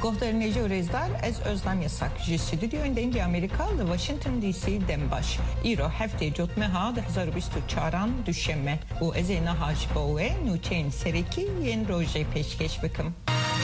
Gohterneji Örezdar ez Özlem Yasak ji stüdyoyên Amerika li Washington DC dembaş. İro heftê cotmeha 2024 düşeme û ez ê niha ji bo wê nûçeyên serekî yên rojê pêşkêş bikim.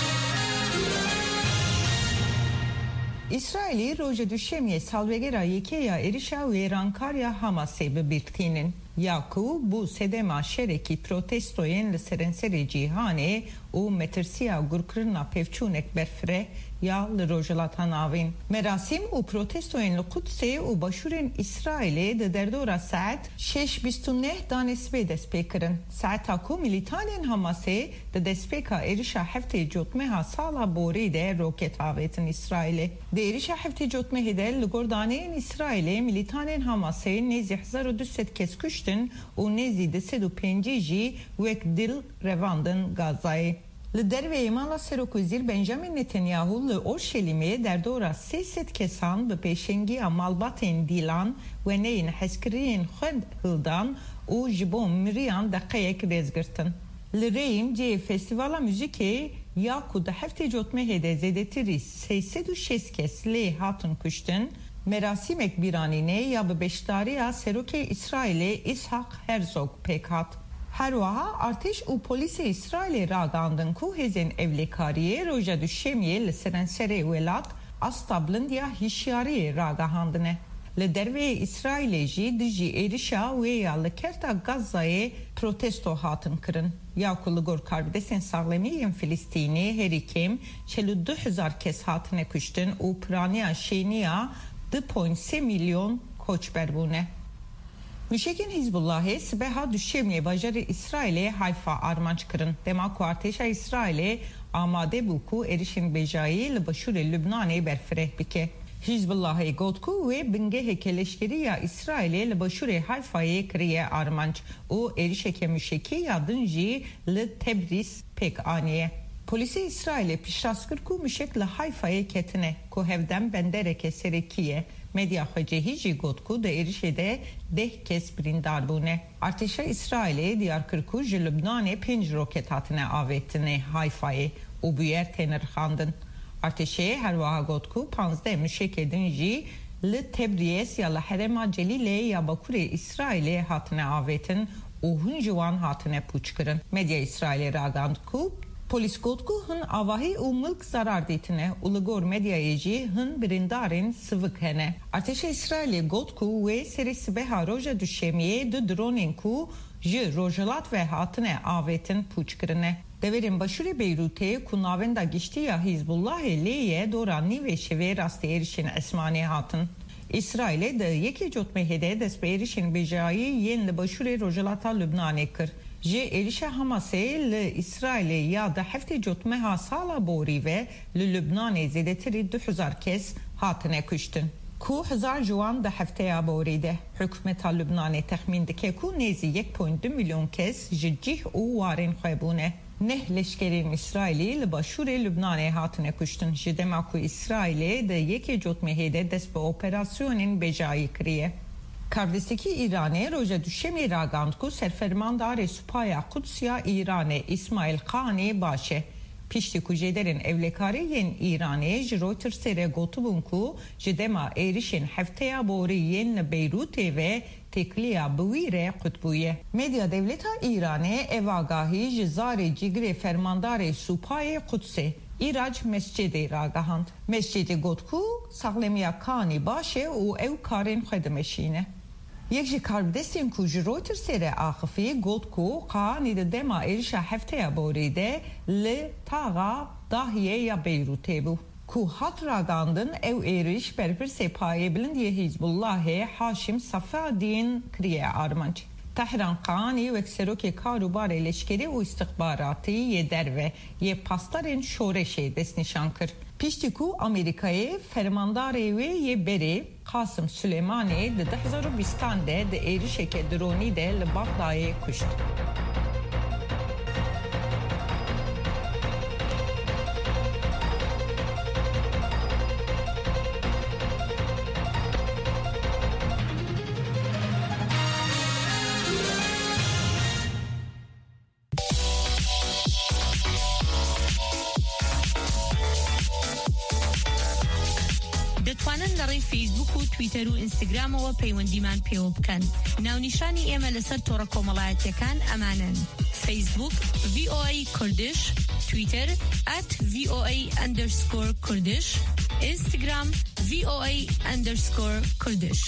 İsrailî roja düşemiyê salvegera yekeya êrişa wêrankarya Hamasê bibîrtînin. Ya ku bu sedema şerekî protestoyên li serenserê cîhanê û metirsiya gurkirina pevçûnek berfireh ya li rojhilata navîn. Merasim û protestoyên li Qudsê û başûrên İsrailê di derdora saet 6:29 danespê dest pê kirin. Saeta ku militanên Hamasê di destpêka êrişa heftê cotmeha sala borî de roket avêtin İsrailê. Di êrişa heftê cotmehê de li gor daneyên İsrailê militanên Hamasê nêzî 1200 kes kuştin û nêzî 205 jî wek dil revandin Gazayê. Li derveyê mala Serokvezîr Benjamin Netanyahu li Orşelîmê derdora 300 kesan bi pêşengiya malbatên dîlan ve neyên hezkiriyên xwe hildan û ji bo miriyan deqeyek rêzgirtin. Li Rêyîm cihê Festîvala Müzîkê ya ku di heftê cotmehê de zêdetirî 306 kes lê hatin kuştin, merasîmek bîranînê ya bi beşdariya Serokê İsrailê İshak Herzog pêk hat. Her wiha artêş û polîsê İsrailê ragandin ku hêzên evlêkariyê roja düşemiyê li serenserê welat asta bilindiya hişyariyê ragahandine. Li derveyê İsrailê jî dijî êrişa wê ya li kerta Gazayê protesto hatin kirin. Ya ku li gor karvidestên saxlemî yên Filîstînê herî kêm 42,000 kes hatine kuştin û piraniya şêniya 2,3 milyon koçber bûne. Müşekên Hizbullahê sibeha düşemiyê bajarê İsrailê Hayfa armanc kirin. Dema ku artêşa İsrailê amade bû ku êrişên bêjayî li başûrê Lübnanê berfireh bike. Hizbullahê got ku wê bingeheke leşkeriya İsrailê li başûrê Hayfayê kiriye armanc û êrişeke müşekî ya din jî li Tebriz pêk aniye. Polîsê İsrailê pişrast kir ku müşek li Hayfayê ketine ku hevdem bendereke serekî ye. Medya xwecehî jî got ku di êrişê de 10 kes birîndar bûne. Artêşa İsrailê diyar kir ku ji Lübnanê 5 roket hatine avêtine Hayfayê û bûyer tên rixandin. Artêşê her wiha got ku 15 müşekê din jî li Tebriz ya li Herêma Celîlê ya Bakurê İsrailê hatine avêtin û hûn ji wan hatine pûçkirin. Medya İsrailê ragand ku polis got ku hin avahî û milk zarar dîtine û li gor medyayê jî hin birîndarên sivik hene. Artêşa İsrailê got ku wê serê sibeha roja düşemiyê du dronên ku ji rojhilat ve hatine avêtin pûçkirine. Deverên başûrê Beyrûtê ku navenda giştiya Hizbullahê lêye dora nîvê şevê rastî êrişên esmanî hatin. İsrailê di yekê cotmehê de dest bi êrişên bêjayî yên li başûrê rojhilata Lübnanê kir. Ji êrişa Hamasê li İsrailê ya da heftê cotmeha sala borî ve li Lübnanê zêdetirî 2000 kes hatine kuştin. Ku 1000 ji wan di hefteya borî de hikûmeta Lübnanê texmîn dike ku nêzî 1,2 milyon kes ji cih û warên xwe bûne. Neh leşkerên İsrailî li başûrê Lübnanê hatine kuştin. Ji dema ku İsrailê di yekê cotmehê de dest bi operasyonên bêjayî kiriye. Kardeşteki İran'e roja düşemê ragand ku serfermandarê Supaya Qudsya İranê İsmail Qanê başe. Piştî ku jêderên evlekarî yên Îranê ji Reutersê re gotibûn ku ji dema êrişên hefteya borî yên li Beyrûtê ve têkiliya bi wî re qutbûye. Medya devleta Îranê evagahî ji zarê cîgirê fermandarê Supayê Qudsê İrac mescidê ragahand. Mescidê got ku saxlemiya Qanê başe û ew karên xwe dimeşîne. Yek ji karvidestên ku ji Reutersê re axivî got ku Qanê di dema êrişa hefteya borî de li taxa Dahiyê ya Beyrûtê bû. Ku hat ragandin ew êriş berpirsê payê bilindiyê Hizbullahê Haşim Safadîn kiriye armanc. Tehran Qanê wek serokê karûbarê leşkerî û istixbaratî yê derve yê pastarên şoreşê destnîşan kir. Piştî ku Amerîkayê fermandarê wê yê berê Qasım Süleymanê di 2020 de di êrişeke dronî de li Baxdayê kuşt. لەگەڵی فیسبوک و تویتر و ئینستاگرامەوە پەیوەندیمان پێوە بکەن. ناونیشانی ئێمە لەسەر تۆڕە کۆمەڵایەتیەکان ئەمانن: فیسبوک VOA کوردش، تویتر @VOA_کوردش، اینستاگرام VOA_کوردش.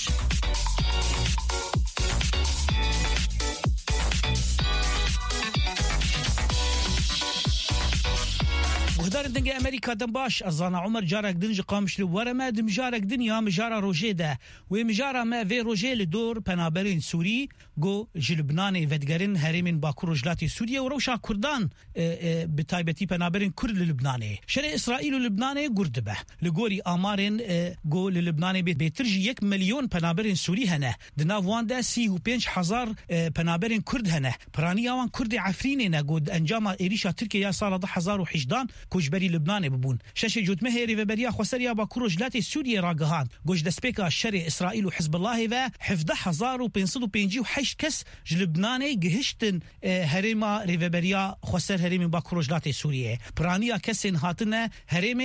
مقدار دنگ امریکا دم باش ازانا عمر جارك دنج قامش لورا ما دم جارك دنيا مجارة روجي ده ومجارة ما في روجي لدور پنابرين سوري جو جلبناني ودگرين هرمين باكور رجلاتي سوريا وروشا كردان بتايبتي پنابرين كرد للبناني شرع اسرائيل ولبناني قردبه لغوري آمارين جو للبناني بيترجي 1 مليون پنابرين سوري هنه دناوان ده 35,000 پنابرين كرد هنه پرانياوان كرد عفريني نگود انجام ايريشا تركيا سال 2018 کوچبری لبنان ببون شش جوتمه هری و بریا خسریا با کورجلات سوریه راگهان گوش دسپیکا شر اسرائیل و حزب الله و 17558 کس لبنانی گهشتن هرما ریوبریا خسر هرم با کورجلات سوریه پرانیا کسن هاتنه هرم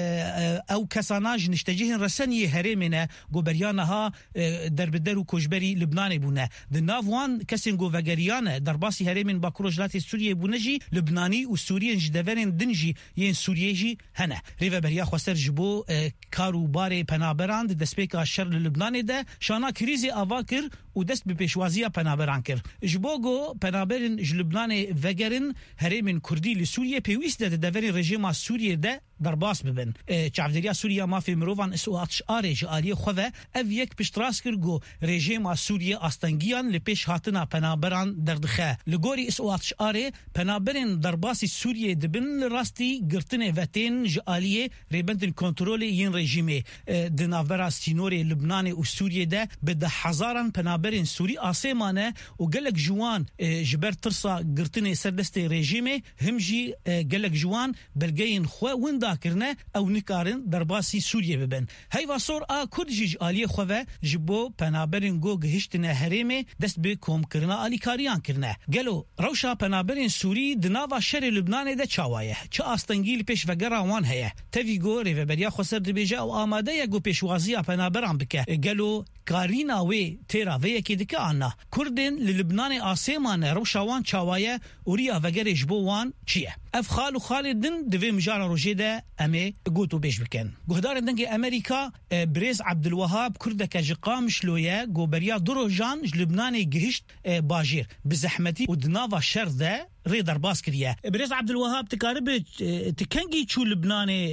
او کساناج نشتجه رسنی هرمنه گوبریانها در بدر و کوچبری لبنان بونه د ناوان کسن گو وگریانه در باسی هرم با کورجلات سوریه بونجی لبنانی و سوریه جدورن دنجی ین سوریجی هنه ریو بریا خسر جبو کارو بار پنابراند دسپیکا شر لبنان ده شانا کریزی اواکر و دست به پیشوازی پنابران کر جبو گو پنابرن لبنان وگرن هرمن کردی لسوریه پیوست ده دورن رژیم سوریه ده در باس ببن چاودریا سوریا ما فی مروان اسواتش آرج آلی خوه او یک پشتراس کرگو رژیم سوریه آستنگیان لپیش هاتنا پنابران دردخه لگوری اسواتش آره پنابرن در باس سوریه دبن راستی گرتن وطن جالیه ریبندن کنترول این رژیمه دناورا سینوری لبنان و سوریه ده به هزاران پنابرن سوری آسمانه و گلک جوان جبر ترسا گرتن سردست رژیمه همجی گلک جوان بلگین خو وند کرنه او نکارن در باسی سوریه ببن هی واسور کردجیج آلی خوه جبو پنابرین گو گهشتنه هرمه دست به کوم کرنه آلی کاریان کرنه گلو روشا پنابرین سوری دناوا شر لبنان ده چاوایه چه آستنگیل پیش وگراوان هیه تفیگو ریوبریا خسر دبیجه او آماده یگو پیشوازی پنابران بکه گلو کارینا وی تیرا وی کی دکه آنا کردن للبنان آسمان روشاوان چاوایه اوریا وگر جبوان چیه اف خالو خالدن دوی مجار روجیده امی گوتو بیش بکن گهدار دنگ امریکا بریز عبدالوهاب کردک جقام شلویه گوبریا درو جان لبنان گهشت باجیر بزحمتی و دناوا شرده ري درباس كريه بريز عبد الوهاب تكارب تكنجي تشو لبنان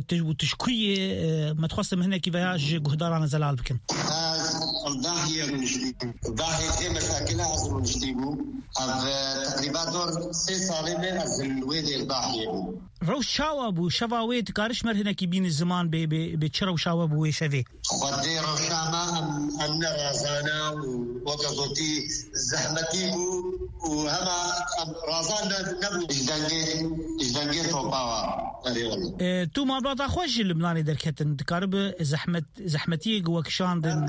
تشكي ما تخصم هنا كيفاش قهدارنا زلال بكن الضاحية الضاحية مشاكلها أزر ونشتيبو تقريبا دور 3 سالين الويد الضاحية روش شاوابو شفاوي تكارش مر هنا كي بين الزمان بتشرو شاوابو شفي خدي روشاما أن رازانا وقضتي زحمتي وهما رازان نبو إجدانجي توباوا تو ما بعد أخوش لبناني دركتن تكارب زحمتي جوكشان دن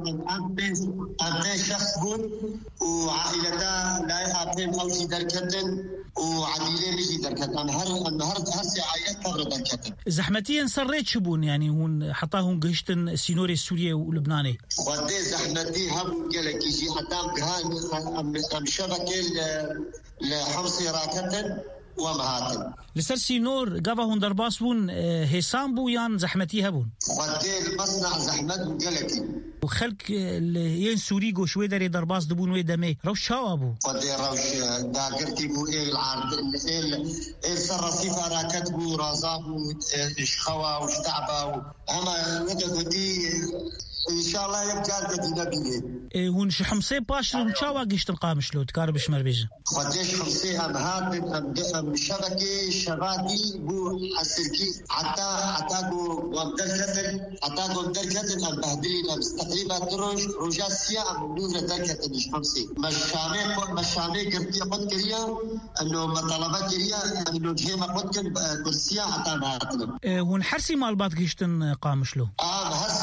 أنت شخص قول وعائلته لا يعطيهم أو شيء دركتن وعديلة مشي دركتن هر ساعات تر دركتن زحمتي انصريت شبون يعني هون حطاهم قشتن سينوري السورية ولبناني ودي زحمتي هم قالك يجي حتى أم شبكة لحمصي راكتن ومهاتن لسر سينور قابا هون درباسون هيسان بو يان زحمتي هبون ودي المصنع زحمت قالك وخلق ين سوري جو شوي داري درباس دبون وي دمي روش شاو ابو ودي روش داقرتي بو العرض الرصيفة راكت بو رازابو اشخوا وشتعبا اما ودي ان شاء الله يبقى تدينا هون شحمصي باش نشاوا قشت القامش لو تكاربش مربيجه خديش حمصي ام هاد شبكه شبابي بو حسركي حتى بو ومدركتن حتى بو مدركتن ام بهدلين تقريبا دروج روجاسيا ام نور دركتن مش حمصي مشامي قرتي قد كريا انه مطالبات كريا انه جيما قد كرسيا حتى هاتنا هون حرسي مالبات قشتن قامش له هسي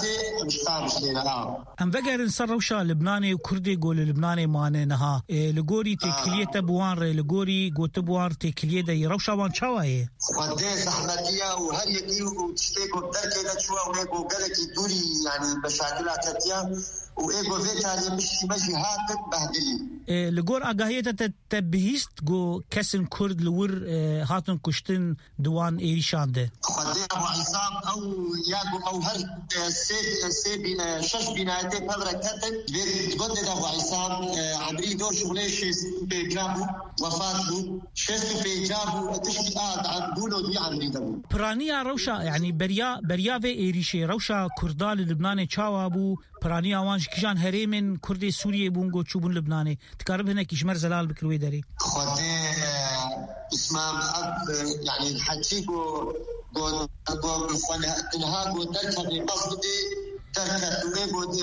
مش قامش لنا ام بقر سر روشا لبناني وكردي قول لبناني مانه نها لغوري تكليه تبوان لغوري غوتبوار تكليه دي روشا وان شوايه قديس احمديه وهل يجي وتشتكوا بدك كده شو ويقول قالك دوري يعني مشاكلات كتير وإيجو فيتالي مش هاتت بهدلي لغور أجاهية تبهيست جو كسن كرد لور هاتن كشتن دوان إيريشان ده خدي أبو عصام أو ياجو أو هر سيب شش بنايته فبرة كتن بيتقدد أبو عصام عبري دور شغليش بيجابو وفاته شستو بيجابو تشكيلات عبدولو دي عبري دبو برانيا روشا يعني بريا في إيريشي روشا كردال لبنان تشاوابو برانيا وانش كيشان هريمن كردي سوريا بونغو تشوبون لبناني تقارب هنا كيشمر زلال بكروي داري خدي اسمام أب يعني الحكيكو قو انهاق وتركة بقصدي تركة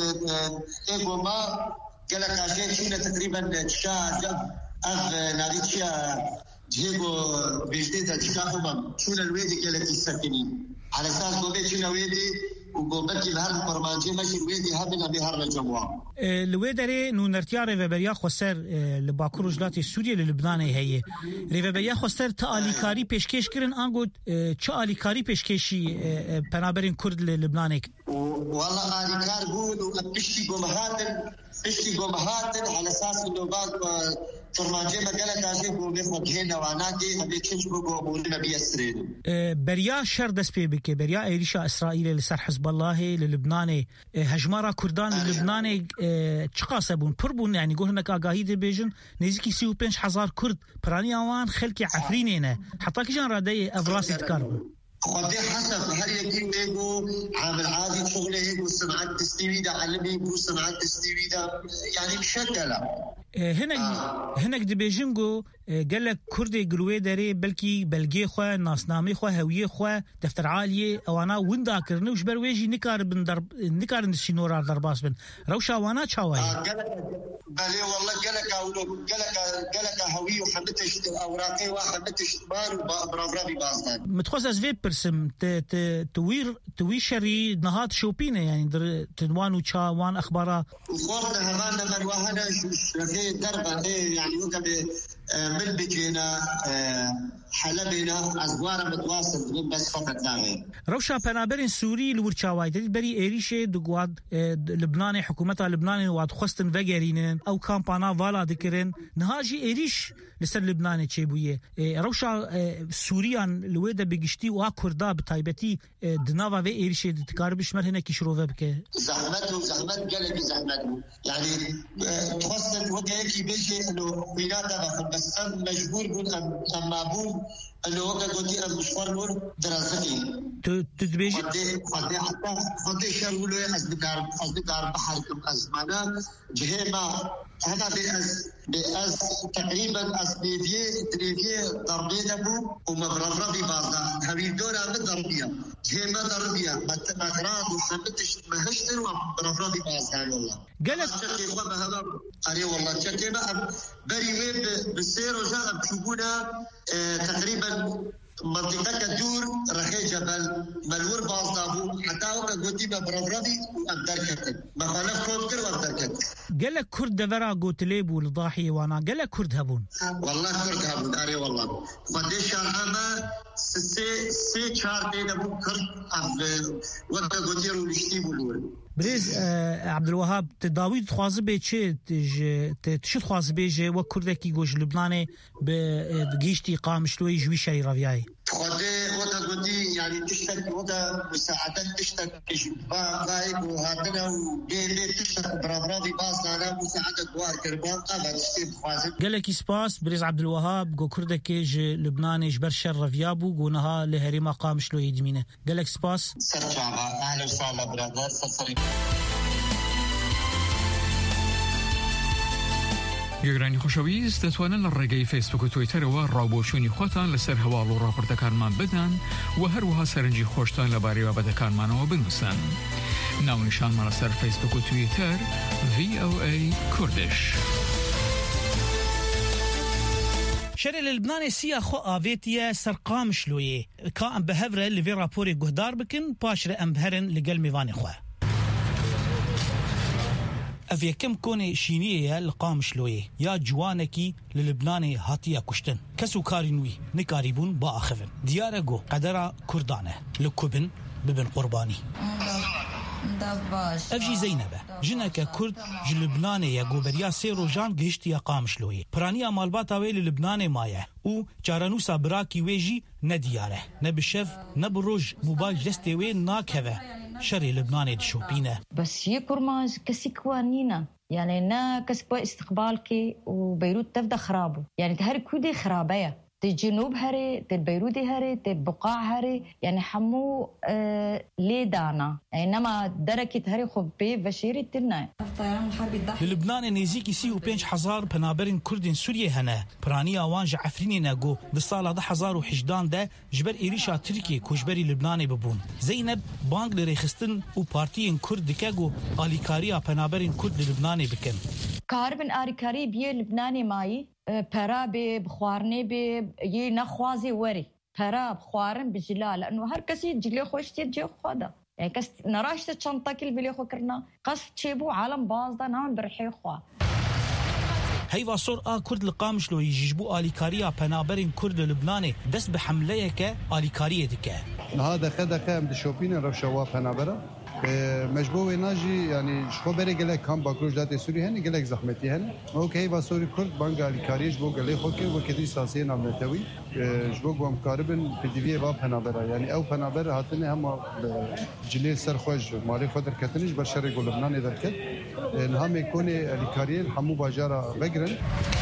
ايغو ما قالك عشان شينا تقريبا تشاجب ناريتشا جيغو بيجديتا تشاقما شونا الويدي قالك السكنين على اساس قوبي شونا ويدي وقوبتي لهذا البرمانجي ماشي الويدي هبنا بهر الجموع الويدري نو نرتيا ريفابريا خسر لباكور رجلاتي سوريا للبناني هي ريفابريا خسر تاليكاري پیشکش کرن انگو چه اليكاري پیشکشی پنابرين كرد للبناني والله اليكار بود وبشتي قومهاتن على اساس انه بعض فرمانجي ما قالك عشان قومي خدهنا وعناكي هبي تشنشبو قومولنا بيسرين بريا شر دس بيبكي بريا ايريشا اسرائيل لسر حزب الله للبناني هجمارا كردان للبناني تشقاسبون بربون يعني يقول هناك اغاهي دي بيجن نزيكي 35,000 كرد براني اوان خلكي عفرينينا حتى كي جان رادي افراسي تكاربون خدي حسب هل يجي ايجو عامل عادي شغله ايجو صناعه تستويدا علمي بو صناعه تستويدا يعني مشكله هناك دبيجنجو قال لك كردي قلوي داري بلكي بلغي خو ناسنامي خو هويه خو دفتر عاليه او انا وندا كرنوش برويجي نكار بندرب نكار نسينورا درباس بن روشا وانا تشاوي بالي والله قالك هويه وحبتش اوراقي وحبتش مال وبرافرابي بازدان متخصص في برسم تويشري نهات شوبينه يعني تنوان وشا وان اخبارا وخورنا همان من وهنا شغي دربه يعني وكبه من بكينا حلبنا أزوار متواصل بس فقط لا روشا بنابرين سوري لورشاواي بري إيريشة دقواد لبناني حكومتها لبناني واد خستن فجرينن أو كامبانا فالا ذكرن نهاجي إيريش لسر لبناني تشيبويه روشا سوريان لويدا بيجشتي وكردا بتايبتي دنافا في إيريشة تكاربش مر هنا كيشروفه بك زحمت قلبي زحمت يعني خستن وجهك بيجي إنه بيناتا بس مجبور بون أم مابون انه وقت قلتي المشوار نور دراستي تدبيجي خدي شغله أصدقار بحركم أزمانا جهما هذا بأز تقريبا تريفيه ضربية أبو ومبرفرة ببعضها هذه الدورة من ضربية جهما ضربية مكرات وسبتش مهشتر ومبرفرة ببعضها والله قالت أري والله شكيبا بري ويب بالسير وجاء بشوفونا تقريبا منطقة كدور رخي جبل ملور باصدابو حتى وقت قلتي ببرفرابي وأبدركتن مخالف كونتر وأبدركتن قال لك كرد دفرا قلت ليبو لضاحي وانا قال لك كرد هبون والله كرد هبون أري والله قديش أما سي شهر دينا بو كرد وقت قلتي رولشتي بولور بريز عبد الوهاب تداوي تخواز بيتشي تشد خواز بيجي وكردكي جوج لبناني بجيشتي قام شلوي جوي شي رافياي خدي وقت قلتي يعني تشتك وقت مساعدات تشتك بايك وهاتنا وجيلي تشتك برافرافي باصنا مساعدة دوار كربان قابل تشتي بخوازن قال لك سباس بريز عبد الوهاب جو كردكي لبناني جبرشر رافيابو قونها لهريما قام شلوي يدمينه قال لك سباس سرجعبا أهلا وسهلا برادر سرسري گەگرانی خۆشەویست دەتوانن لە ڕێگەی فیسبوک و تویتەرەوە ڕاوبۆچوونی خۆتان لەسەر هەواڵ و ڕاپۆرتەکانمان بدەن و هەروەها سەرنجی خۆشتان لەبارەی بابەتەکانمانەوە بنووسن. ناونیشانمان لەسەر فیسبوک و تویتەر VOA کوردش. شرع لبنان سيا خو آفيتيا سرقام شلويه كا ام بهفره لفي رابوري قهدار بكن باشر ام بهرن لقل ميواني خواه افي كم كوني شينيه لقامشلوي يا جوانكي للبناني هاتيا كشتن كسو كارينوي نكاريبون با اخفن ديارغو قدرا كردانه لكوبن ببن قرباني افجي زينبه جنك كرد جلبناني يا غوبريا سيروجان گشت يا قامشلوي برانيا مالباتا ويل لبناني مايه او چارانوسا براكي ويجي ندياره نبشف نبروج موبايل دستوي ناكهه شري لبناني دشوبينه بس يكرماز كسيكوانينا يعني نا كسبوا استقبالك وبيروت تفدا خرابه يعني تهر كودي خرابيه الجنوب هري البيروتي هري البقاع هري يعني حمو ليدانا انما دركت هري خبي بشيري تلنا لبنان نيزيكي سي وبينش حزار بنابرين كردين سوريا هنا برانيا وانج عفريني ناغو دصاله 10,000 ده جبر إيريشا تركي كوجبري لبناني ببون زينب بانك لريخستن و بارتيين كرد كاغو آليكاريا بنابرين كرد لبناني بكن كاربن آليكاري بيه لبناني ماي پرا به بخوارنه به یه نخوازی وری پرا بخوارن بجلا لانه هر کسی جلی خوش تیر جو خدا يعني کس نراشت چنطه کل بلی خو کرنا قصف چیبو عالم باز ده نام برحی خوا هيوا صور كرد القامشلو يجيبوا آليكاريا بنابرين كرد لبناني دس بحمليك آليكارية دكا هذا خدقه مدشوبين رفشوا بنابرا مجبور ناجي يعني شو بري قال لك كم باكروج دات سوري هن قال لك زحمتي هن اوكي واسوري كرد بانغا الكاريج بو قال لي خوكي وكدي ساسين عملتوي جبو قوم قاربن في دي باب بنابرا يعني او بنابرا هاتني هم جليل سرخوج مالي خاطر كتنج بشر يقول لبنان ذكر هم يكون الكاريل حمو باجارا بقرن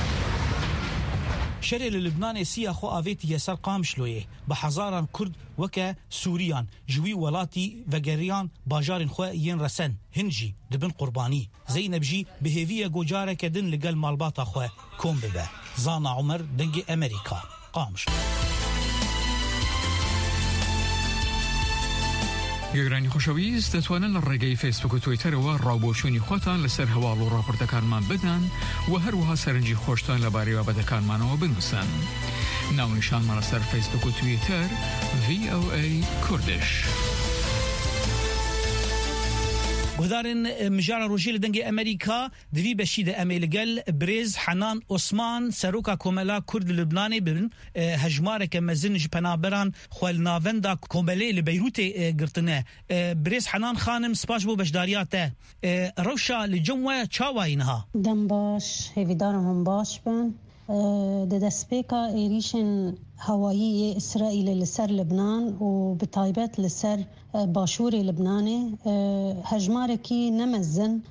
شرع للبنان سيا خو افيت يسار قامشلويه بحزاران كرد وكا سوريان جوي ولاتي وغريان باجارن خو ين رسن هنجي دبن قرباني زينب جي بهيفيه جوجاره كدن لقال مالباتا خو كوم ببه زانا عمر دنجي امريكا قامش گەگرانی خۆشەویست دەتوانن لە ڕێگەی فیسبوک و تویتەرەوە ڕاوبۆچوونی خۆتان لەسەر هەواڵ و ڕاپۆرتەکانمان بدەن و هەروەها سەرنجی خۆشتان لەبارەی بابەتەکانمانەوە بنووسن. ناونیشانمان لەسەر فیسبوک و تویتەر VOA کوردش. بهدارن مجارة روجيل دنجي أمريكا دوی بشيدة أميلقل بريز حنان عثمان سروكا كوملا كرد لبناني بن هجمارة كمزنج بنابران خوال نافندا كوملي لبيروت قرطنه بريز حنان خانم سباش بو بشدارياته روشا لجموة چاوائنها دنباش هفيدارهم باش بن دسبيكا إيريشن هوائي إسرائيل لسر لبنان وبطايبات لسر باشوري لبناني هجماركي نمزن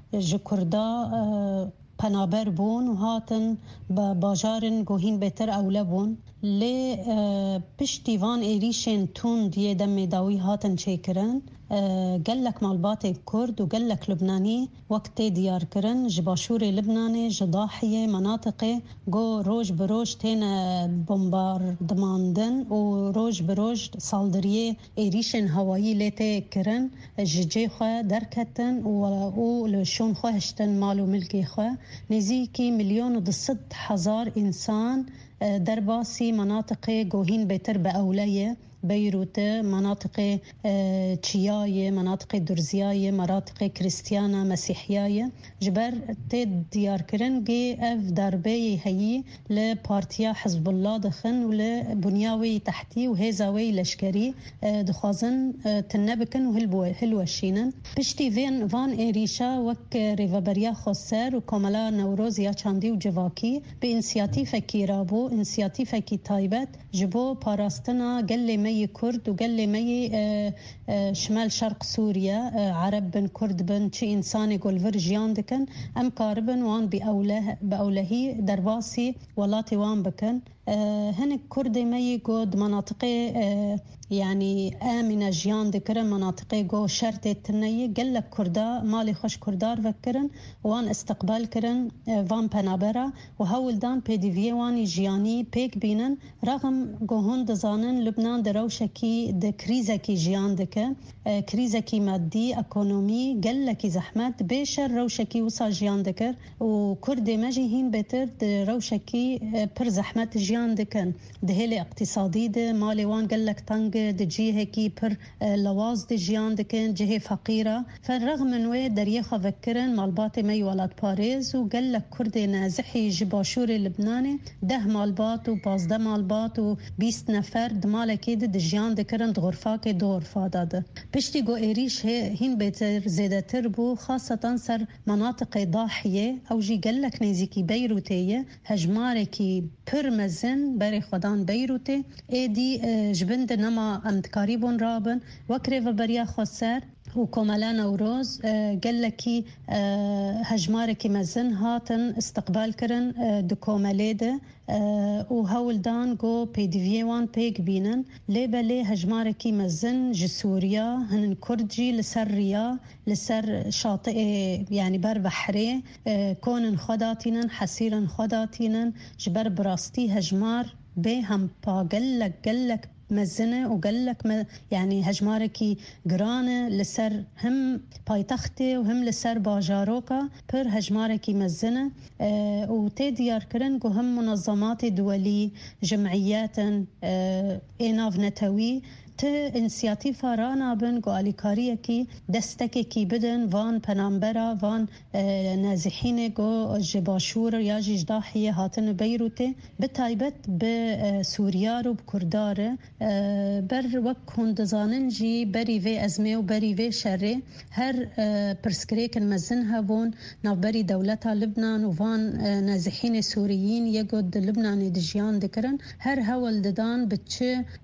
جكردا پنابر بون و هاتن باجارن گوهین بهتر اوله بون لی پشتیوان ایریشن تون دیه دم داوی هاتن چیکرن قلك مالبات كرد وقلك لبناني وقت ديار كرن جباشور لبناني جضاحية مناطق جو روج بروج تين بومباردماندن وروج بروج صالدريه إيريشن هوائي ليتي كرن جيجي خوا دركتن ولشون خوا هشتن مالو ملكي خوا نزيكي 1,100,000 إنسان درباسي مناطق جوهين بيتر بأولية بيروت مناطق تشياية مناطق درزياية مناطق كريستيانة مسيحية جبر تيد ديار كرن جي اف دربي هي لبارتيا حزب الله دخن ولبنياوي تحتي وهيزاوي لشكري دخازن تنبكن وهلوشينن بشتي فان إيريشا وك ريفابريا خسر وكمالا نوروز يا چاندي وجواكي بإنسياتيفة كيرابو إنسياتيفة كي تايبت جبو باراستنا قل مي كرد وقال لي مي شمال شرق سوريا عرب بن كرد بن شي إنسان يقول فرجيان دكن أم كاربن وان بأولهي درباسي ولاتي وان بكن هن كرد مي قد مناطقي يعني آمنة جيان ذكرن مناطقي جو شرط التنية قال لك كردا مالي خوش كردار فكرن وان استقبال كرن وان بنابرا وهول دان بيديفي وان جياني بيك بينن رغم جوهن دزانن لبنان دروشكي دكريزكي جيان ذكر كريزكي مادي اكونومي قال لك زحمت بيشر روشكي وصا جيان ذكر وكرد ماجي هين بتر روشكي بر زحمت جيان جيان دكن دهيلي اقتصادي ده مالي وان قالك طنق دجي هيكي بر لواز دي جيان دكن جهي فقيرة فالرغم من وي دريخة فكرن مالباتي مي ولاد باريس وقالك كردي نازحي جباشوري لبناني ده مالبات وبازده مالبات وبيست نفر دمالي كيد دجيان دكرن دغرفاكي دغرفا داده بشتي قو إيريش هين بيتر زيادة تربو خاصة سر مناطق ضاحية أو جي قالك نيزيكي بيروتية هجماركي برمزن بري خدان بيروتي ايدي جبند نما امتكاريبون رابن وكريف بريا خسر وكمالان وروز قال لكي هجماركي مزن هاتن استقبال كرن دكوماليده وهول دان جو بيدفي وان بيك بينن ليبلي هجماركي مزن جسوريا هن كردجي لسريا لسر شاطئ يعني بر بحري كون خداتينن حسيرا خداتينن جبر براستي هجمار بهم با قلك مزنة وقالك يعني هجماركي قرانة لسر هم بايتختي وهم لسر باجاروكا پر هجماركي مزنة وتديار كرنجو هم منظمات دولي جمعيات إناف نتوي انسياتيفا رانا بن قاليكاريه كي دستكي كي بدن وان بنامبرا وان نازحين جو جباشور يا جداحيه هاتن بيروتي بتايبت بسوريا رو بكردار بر وكون دزاننجي بري في ازمه وبري في شر هر برسكريكن مزنها وون نبري دولتها لبنان وان نازحين سوريين يقود لبنان دجيان ذكرن هر هول ددان بتش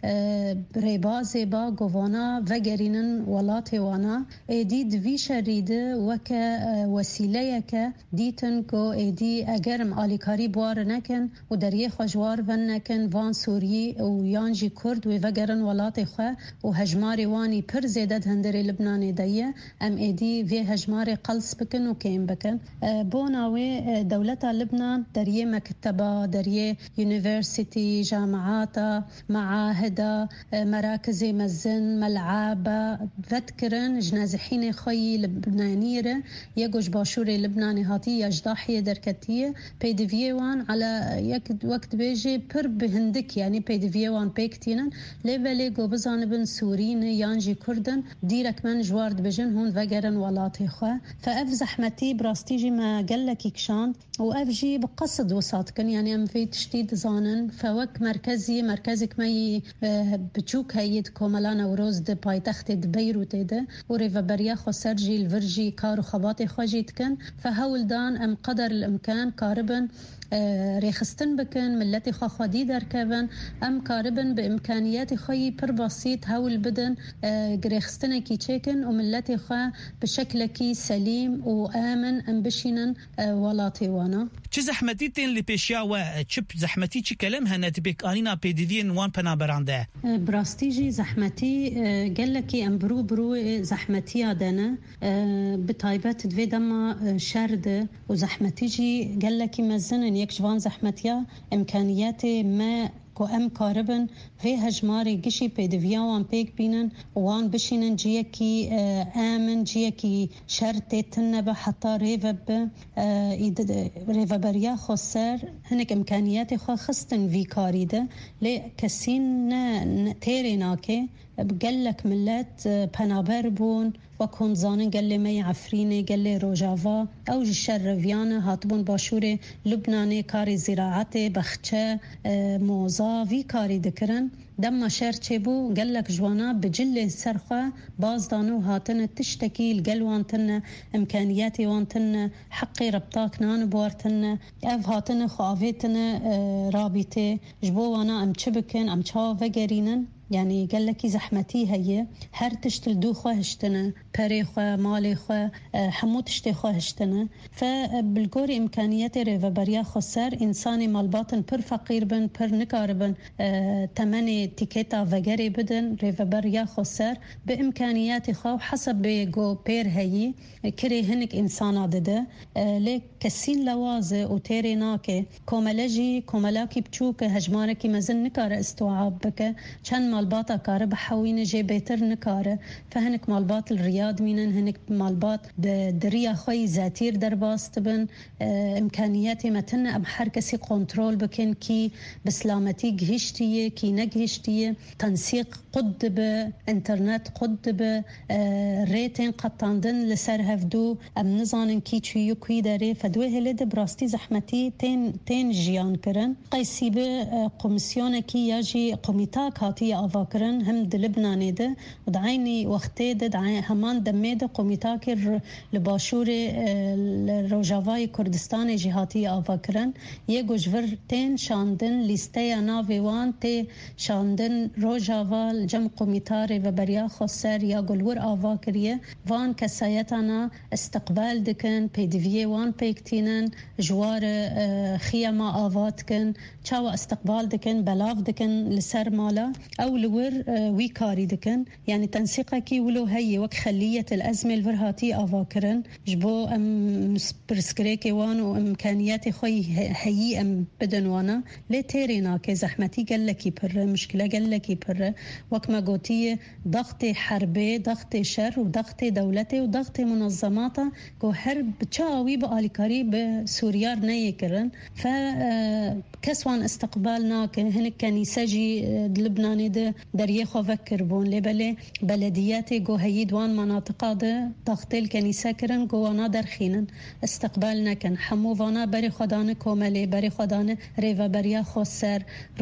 ريبا زيبا غوانا وگرینن ولات وانا ایدید وی شریده وک وسیله که دیتن کو ایدی اگرم آلیکاری بوار نکن و دریه خوشوار ون نکن وان سوری و یانجی کرد و وگرن ولات خو و هجماری وانی پر زیدد هندری لبنانی دیه ام ایدی وی هجماری قلص بکن و کیم بکن بوناوی دولت لبنان دریه مکتبه دریه یونیورسیتی جامعات معاهد مراكز مزن ملعب ذكرن جنازحين خي لبنانيره يجوج باشوري لبناني هاتي يجداحيه دركتيه بيدفيوان على يك وقت بيجي بر بهندك يعني بيدفيوان بيكتينن ليفلي جو بزان بن سورين يانجي كردن ديرك من جوارد بجن هون وگرن ولاتي خو فاف زحمتي براستيجي ما قالك كشان وافجي بقصد وساطكن يعني ام في تشديد زانن فوك مركزك ما بتشوك هيد كومالانا وروز ده بايتخت بيروت ده وريفا بريا خسرجي الفرجي كارو خباطي خواجيتكن فهول دان ام قدر الامكان كاربن ريخستن بكن ملتي خاخدي دركبن ام كاربن بامكانيات خي بر بسيط هول بدن ريخستن كي تشيكن وملتي خا بشكل كي سليم وامن ام بشينن ولاتي وانا چه زحمتيتين اللي بيشياوا چپ زحمتي چي كلامها نتبك انينا بيديين وان بنا برانده براستيجي زحمتي قالكي ام برو زحمتي ادنا بتايبات دفي دما شرد وزحمتيجي قالكي مزنن يك جوان زحمتيا امكانياتي ما کو ام کاربن في هجماري قشي بيدفياوان بيك بينن وان بشينن جيكي آمن جيكي شرطي تنبه حتى ريفب ريفبريا خسر هنك امكانياتي خو خستن في كاريده لكسين تيري ناكي بقلك ملت بنابر بون وكون زانن قال لي مي عفريني قال لي روجافا او الشرفيانه هاتبون باشوري لبناني كاري زراعتي بخچه موزا في كاري دكرن دم شهر چبو قال لك جوانا بجل سرخه بازدانو هاتن تشتكي القلوانتن امكانياتي وانتن حقي ربطاك نان بوارتن اف هاتن خافيتن رابطه جبو وانا ام چبكن ام چا وگرينن يعني قال لك زحمتي هي هر تشتل دو خوهشتنا بريخه ماليخه حمو تشتي خوهشتنا فبالقوري امكانيات ريفبريا خسر انساني مالباطن پر فقير بن پر نكاربن تمني تيكيتا وغيري بدن ريفبريا خسر بامكانيات خو حسب بيجو بير هي كري هنك انسان دده لك كسين لوازه وتيري ناكي كوملاجي كوملاكي بچوك هجماركي مزن نكار استوعاب بك كان مالباطا كاره بحوين جي بيتر نكاره فهنك مالباط الرياض بياد مينن هنك مالبات بدريا خوي زاتير درباست بن إمكانياتي متن أم حركسي كنترول بكن كي بسلامتي جهشتية كي نجهشتية تنسيق قد بإنترنت قد بريتين قطاندن لسر هفدو أم نزانن كي تشيو كوي داري فدوه هلد براستي زحمتي تين جيان كرن قيسي بقومسيون كي ياجي قوميتاك هاتي آفاكرن هم دلبناني ده ودعيني وقتي ده دعين همان دمي ده قوميتاك لباشور الروجافاي كردستان جهاتي آفاكرن يگو جور تين شاندن لستيا ناوي وان تي شاندن روجافا الجم قوميتاري وبريا خسر يگو الور آفاكريه وان كسايتانا استقبال دكن بيدفيه وان بيكتينن جوار خيما آفاتكن چاو استقبال دكن بلاف دكن لسر مالا او لور ويكاري دكن يعني تنسيقكي ولو هي وك خلية الأزمة الورهاتي آفاكرن جبو ام برسكريكي وان وامكانياتي خوي هي ام بدن وانا لي تيرينا كي زحمتي قلكي بره مشكلة قلكي بره وك ما قوتي ضغط حربي ضغط شر وضغط دولتي وضغط منظمات كو حرب تشاوي بآليكاري بسوريار نيكرن ف كسوان استقبالنا هنك كنيسجي لبناني ده دريخو فكر بون لبلي بلدياتي جو هيدوان مناطق ده ضغط الكنيسة كرن جوانا درخينن استقبالنا كان حمو وانا بري خدانه كوملي بري خدانه ريفا بريا خسر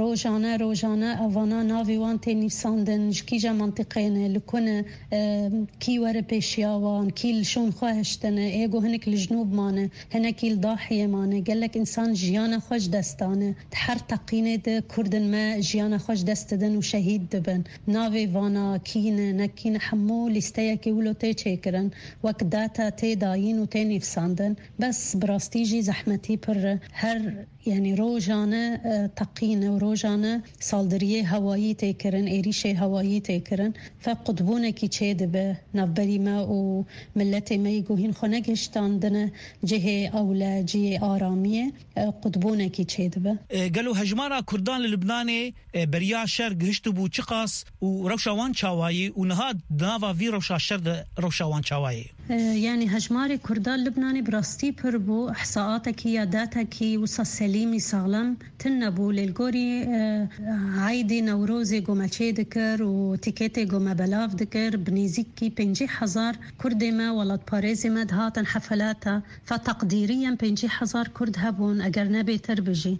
روجانا اوانا ناوي وان تيني ساندن جكيجا منطقين لكونه كي ور بيشياوان كي شون خوهشتنه ايجو هنك الجنوب مانه هنك الضاحيه مانه قالك انسان جيانا خوش دستانه هر تقینه ده کردن ما جیان خوش دست دن و شهید دبن ناوی وانا کین نکین حمو لیسته که ولو تی چکرن وک داتا تی داین و تی نفساندن بس براستیجی زحمتی پر هر يعني روجانه تقينه وروجانه صالدريه هوائي تكرن ايريشه هوائي تكرن فقطبونه كي تشيد به نبري ما وملتي ما يجوهين خنقشتاندنا جهه اولا جهه اراميه قطبونه كي تشيد به قالوا هجمارا كردان للبناني بريا شرق هشتبو تشقاس وروشاوان شاواي ونهاد نافا في روشا شرد روشاوان شاواي يعني هجماري كردان لبناني براستي بربو احصاءاتك يا داتك وسليمي سالم تنبو للغوري عيدي نوروزي قوماتشي دكر وتيكيتي قوما بلاف دكر بنيزيكي 50,000 كردي ما ولد باريزي ما دهاتن حفلاتا فتقديريا 50,000 كرد هبون اگر نبي تربجي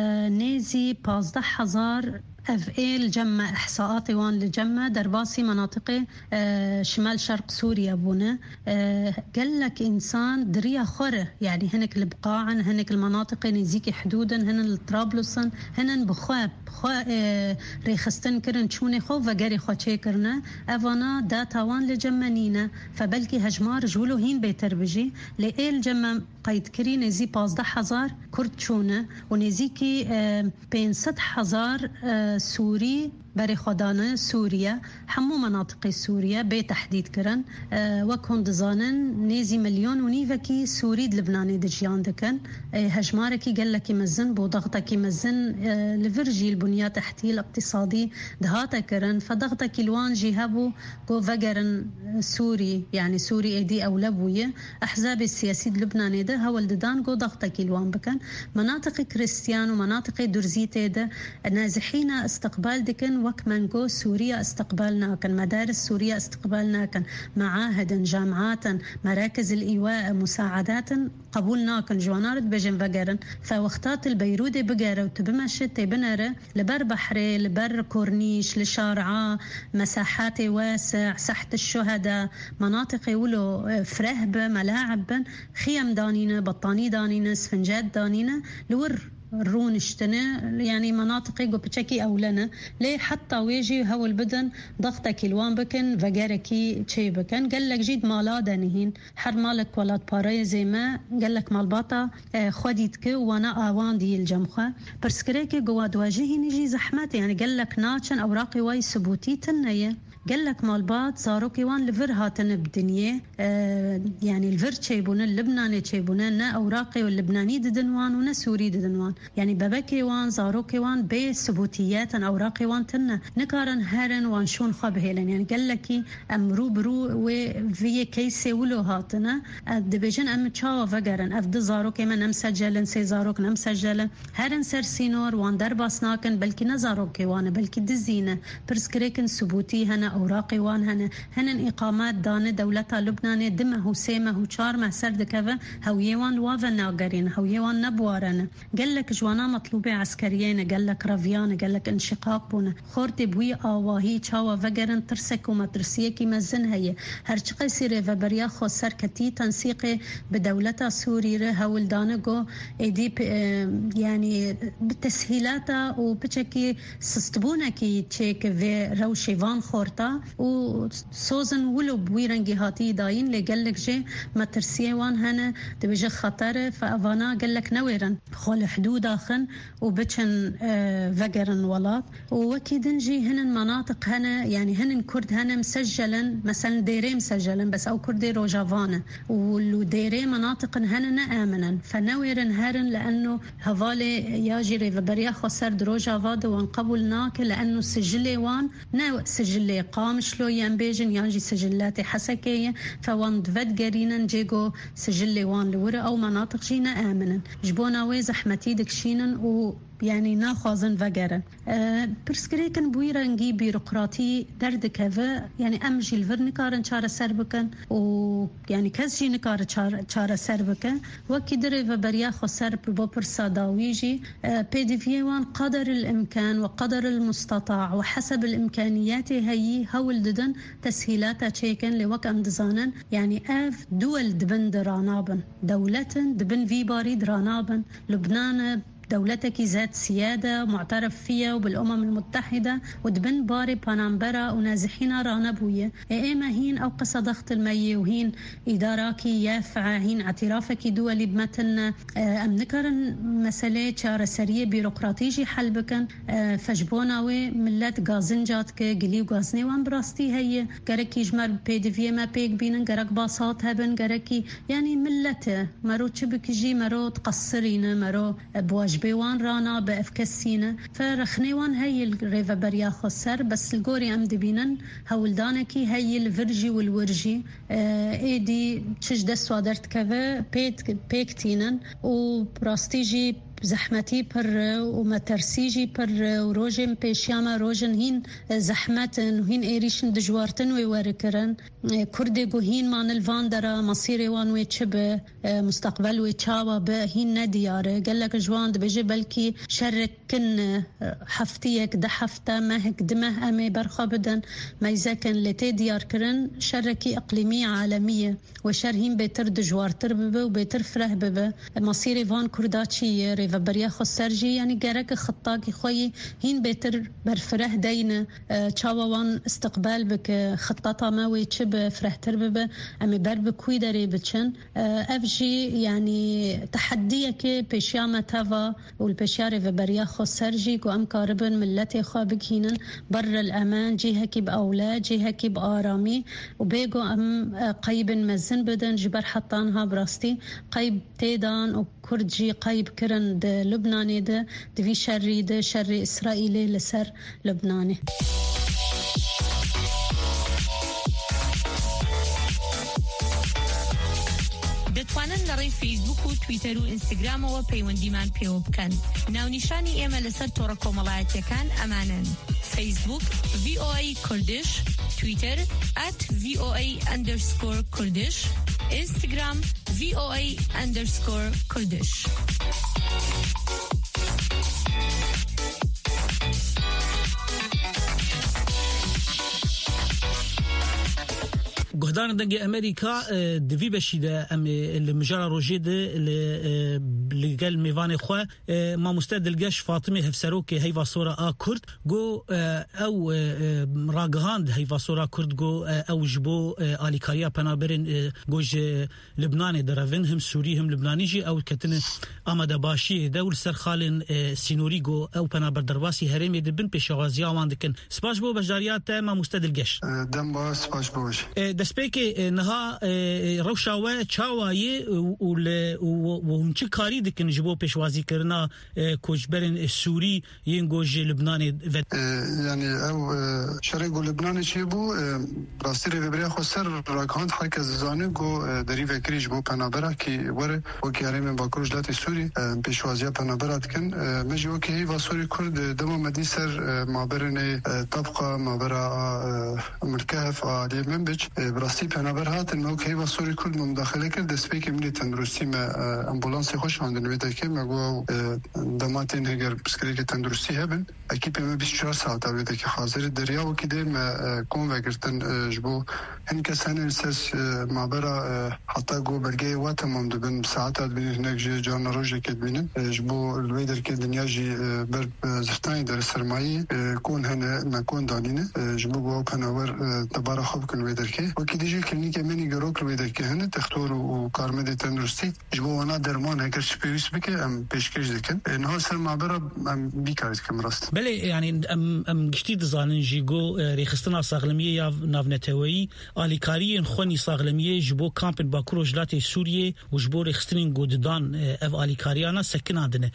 نيزي 15,000 أفئل جمع إحصاءاتي وان لجمع درباسي مناطق شمال شرق سوريا بونا قال لك إنسان دريا خره يعني هنك البقاعن هنك المناطق نزيكي حدودا هن الطرابلسن هن بخوا ريخستن كرن شوني خو وغاري خو تشيكرنا أفانا داتا وان لجمعنينا فبلكي هجمار جولو هين بيتر بجي لإيل جمع قيد كري نزي 15,000 كرد شونه ونزيكي 500,000 سوري بري خدانه سوريا حمو مناطق سوريا بتحديد كرن وكون دزانن نيزي 1,500,000 سوري لبناني دجيان دكن هجماركي قال لك يمزن بوضغطك يمزن لفرجي البنية التحتية الاقتصادي دهاتا كرن فضغطك الوان جهبو كو فقرن سوري يعني سوري ايدي اولويه احزاب السياسي اللبناني ده هو الددان كو ضغطك الوان بكن مناطق كريستيان ومناطق درزيتي ده نازحين استقبال دكن وكمانجو سوريا استقبالنا كان مدارس سوريا استقبالنا كان معاهد جامعات مراكز الإيواء مساعدات قبولنا كان جوانارد بجن فقرن فوقتات البيرودي بقرة وتبمشت بنرة لبر بحري لبر كورنيش لشارعة مساحات واسع ساحة الشهداء مناطق يقولوا فرهبة ملاعب خيم دانينا بطاني دانينا سفنجات دانينا لور الرون اشتنا يعني مناطق يقو بتشكي أولنا ليه حتى ويجي هو البدن ضغطك الوان بكن فقاركي شي بكن قال لك جيد مالا دانيهين حر مالك ولاد باريزي ما قال لك مالباطا خديتك وانا آوان دي الجمخة برسكريكي قواد واجهي نجي زحمات يعني قال لك ناتشن أوراقي واي سبوتي تنية قال لك مالبات زاروكي وان لفر هاتن بدنيا يعني الفر تشيبون اللبناني تشيبون نا أوراقي واللبناني ددنوان ونا سوري ددنوان يعني بابكي وان زاروكي وان بثبوتيات أوراقي وان تنا نكارن هرن وان شون خبهلن يعني قال لك أمرو برو وفي كيسي ولو هاتنا دبجن أم تشاو فقرن أفد زاروكي من مسجلن سي زاروك نمسجلن هرن سرسينور وان درباسناكن بلكي نزاروكي وان بلكي دزينة برسكريكن ثبوتي هنا أوراقي وان هنا إقامات دانة دولتا لبنان دمه وسيمه وشار مع سرد كذا هويوان وافن ناقرين هويوان نبوارن قال لك جوانا مطلوبة عسكريين قال لك رافيان قال لك انشقاق بونا خورتي بوي آواهي تشاوا فقرن ترسك وما ترسيكي مزن هي هرشقي سيري فبريا خو سركتي تنسيقي بدولتا سوري هول دانقو ايدي يعني بالتسهيلاتا وبشكي سستبونكي تشيك في روشي فان خورتا وسوزن ولو بويرنجي هاتي داين اللي قال لك جي ما ترسيه وان هنا تبيجي خطر فأفانا قال لك نويرن خول حدود آخن وبتشن فقرن ولات وكيدن جي هنا المناطق هنا يعني هنا كرد هنا مسجلا مثلا ديري مسجلا بس أو كردي روجافانا ولو ديري مناطق هنا نآمنا فنويرن هرن لأنه هذالي ياجري فبريا خسر دروجافاد وانقبلناك لأنه سجلي وان ناو سجلي قامش لو ينبيجن يانجي سجلاتي حسكية فوان دفد قرينا جيجو سجلي وان لورا أو مناطق جينا آمنا جبونا ويزحمتي دكشينا و يعني ناخذن فقرا برسكريكن بويرنجي بيروقراطي درد كذا يعني امجي الفرنكارن شارة سربكن ويعني كزجي نكار شارة سربكن وكدري فبريا خسر بوبر صداويجي بيديفيوان قدر الامكان وقدر المستطاع وحسب الامكانيات هي هولددن تسهيلات تشيكن لوكم دزانن يعني اف دول دبن درانابن دولة دبن في باري درانابن لبنان دولتك ذات سيادة معترف فيها وبالأمم المتحدة ودبن باري بانامبرا ونازحين رانبوية إيما هين أو قصة ضغط المي وهين إداراكي يافعة هين اعترافك دولي بمتن أم نكرن مسألة شارة سرية بيروقراطيجي حلبكن فجبوناوي ملت غازنجاتك قليو غازني وان براستي هي قركي جمر بيدفية ما بيك بينن قرك باصات هبن قركي يعني ملته مرو تشبك جي مرو تقصرين مرو بواجب بيوان رانا بأفكسينا فرخنيوان هاي الريفا بريا خسر بس الجوري أم دبينن هولدانكي هاي الفرجي والورجي ايدي تشج دستوا درت كذا بيكتينن وبراستيجي زحمتي بر وما ترسيجي بر وروجن بيشياما روجن هين زحمتن وهين ايريشن دجوارتن ويوركرن كردي بوهين مان الفاندرا مصيري وان ويتشب مستقبل ويتشاوا بهين نديار قال لك جوان بيجي بلكي شركن حفتيك دحفتا ما هك دمه امي برخا بدن ما يزكن لتي ديار كرن شركي اقليميه عالميه وشرهين بيتر دجوار ترببه وبيتر فرح ببه مصيري فان كرداتشي بريا خسرجي يعني جرك خطاكي خوي هين بيتر برفره دينا تشاوان استقبال بك خططا ما ويتشب فرح ترببه امي برب كوي دري بتشن افجي يعني تحديك بيشياما تافا والبشاري بريا خسرجي كو ام كاربن ملتي خوابك هينن بر الامان جهكي باولاد جهكي بارامي وبيجو ام قيب مزن بدن جبر حطانها براستي قيب تيدان وكردجي قيب كرن لبناني ده في شري ده شر إسرائيلي لسر لبناني دەتوانن لەڕێی فیسبوک و تویتەر و ئینستاگرام و پەیوەندیمان پێوە بکەن. ناونیشانی ئێمە لەسەر تۆڕە کۆمەڵایەتیەکان ئەمانن: فیسبوک VOA کوردش، تویتر @VOA_کوردش، اینستاگرام VOA_کوردش. بغدان دنگ امریکا دوی بشیده ام المجرى روجيد لقال ميفاني خو ما مستدلقش فاطمه هفسروك هيفا صوره كرد جو او راغهاند هيفا صوره كرد جو او جبو اليكاريا بنابرن جوج لبنان درفن هم سوري هم لبنانيجي او كتن اماده باشي دول سرخالن سينوريغو او بنابر درباسي هرمي دبن بشوازيا واندكن سباش بو بجاريات ما مستدلقش دم با سباش بوش دسبيكي نها روشاوه چاوایه و هنچی کاری دکن جبو پیشوازی کرنا کوچبرن سوری ین گوج لبنانی یعنی او شرق لبنانی چی بو راستی رو ببری خسر راکاند حرکت زانه گو دری فکری جبو پنابرا کی وره و کی هرم باکوش دات سوری پیشوازی پنابرا کن مجبور کی و سوری کرد دم مدی سر معبرن طبقه معبر مرکف علی منبج راستی پنابر هات نو کی و سوری کرد مداخله کرد دسپیک ملی تندرستی ما امبولانس خوش آمدن ویده که مگو دماتین هگر بسکری که تندرستی هبن اکیپ ما 24 ساعت ویده که حاضر دریا و کده ما کم وگرتن جبو هن کسان سس معبر حتی گو برگه و تمام دبن ساعتات بین هناك جان روزی که بینن جبو الویدر که دنیا جی بر زفتانی در سرمایه کون هنه نکون دانینه جبو گو پناور تبار خوب کن ویدر که و کده جی کلینیک منی گروک ویدر که هنه تختور و کارمد تندرستی جبو وانا درمان هکر سپیویس بکه ام پیشکش دکن انها سر معبر ام بیکارید کم راست بله يعني ام گشتید زانن جیگو ریخستنا ساغلمیه یا ناونتوی آلیکاری خونی ساغلمیه جبو کامپن باکرو جلات سوریه و جبو ریخستنین گوددان اف آلیکاریانا سکنادنه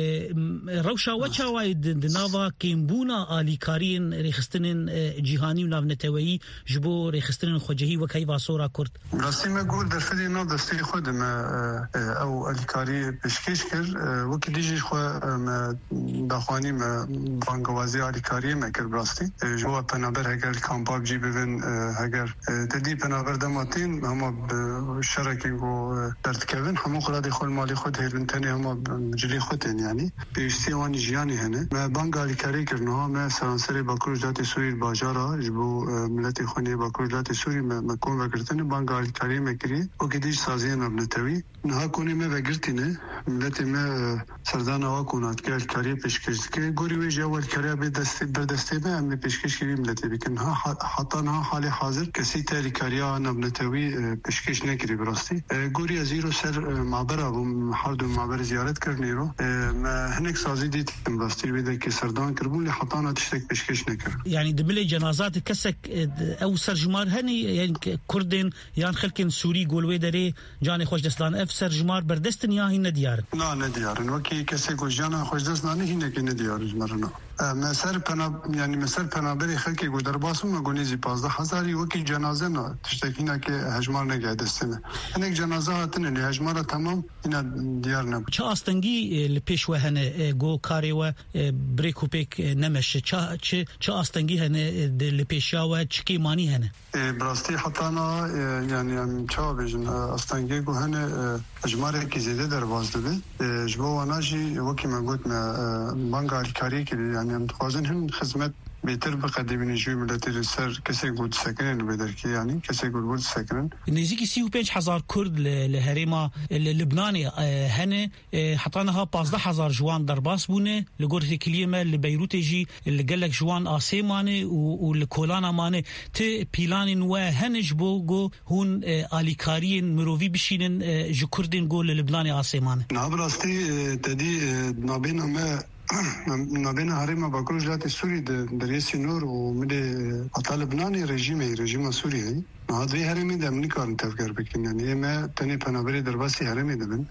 روشا وچاوای دناوا کیمبونا آلیکارین ریخستنین جهانی و ناونتوی جبو ریخستنین خوجهی و کی واسورا کرد راستی ما گول در فدی نو دستی خود ما او آلیکاری پیشکش کرد و کی دیجی خو ما داخوانی ما بانگوازی آلیکاری ما کرد راستی جو پنابر هگر کامپاب جی ببین هگر تدی پنابر دماتین اما شرکی گو درد کردن همون خرادی خود مالی خود هیلن تنی اما جلی خودن یعنی بیشتری وانی جیانی هنه ما بانگ آلیکاری کردنها ما سرانسری باکروج دات سوری باجارا جبو ملت خونی باکروج دات سوری ما کون وگرتن بانگ آلیکاری مکری و کدیش سازی نبنتوی نها کنی ما وگرتینه ملت ما سردان آوا کنات که آلیکاری پیشکش که گوری وی جوال کاری به دستی بردستی به هم پیشکش کی ملت بیکن ها حتی نه حال حاضر کسی آلیکاریا نبنتوی پیشکش نکری براستی گوری ازیرو سر معبر و هر دو معبر زیارت کردنی رو ما هنک سازی دید براستی ویده که سردان کربون حتی نه تشتک پیشکش نکر يعني دبل جنازات كسك او سرجمار هني يعني كردن يعني خلكن سوري قولوي دري جاني خوش دستان اف سرجمار بردستن يا هن ديار لا نديار وكي كسي جانا خوش دستان هن كي نديار جمرنا مثلا پنا یعنی مثلا پنابری خلکی گودر باسم مگونیزی 15000 وکی جنازه نه تشتکینا که هجمار نگهدستنه انک جنازه هاتن نه هجمار تمام اینا دیار نه چه استنگی لپیشوه هنه گو کاری و بریکو پیک نمشه چه استنگی هنه لپیشاوه چکی مانی هنه براستی حتی نه یعنی چه بیشن استنگی گو هنه هجمار کی زیاده در بازده جبو وناجی وکی مگوت ما بانگاری کاری که یعنی هم خوازن هم خدمت بهتر بقدمین جوی ملتی سر کسی گود سکنن بدر کی یعنی کسی گود سکنن نزدیکی 35000 کرد لهریما لبنانی هنه حطانها 15000 جوان درباس بونه لگورت کلیمه لبیروت جی لگلک جوان آسیمانه و لکولانا مانه ت پیلان و هنج بوگو هون آلیکارین مروی بشینن جو کردین گو لبنانی آسیمانه نابراستی تدی نابینا ما نابین هرم باکروج دات سوری در یسی نور و مده طالبانی رژیم سوری هی هادری هرمی دمنی کارن تفکر بکن یعنی ما تنی پنابری در باسی هرمی دبن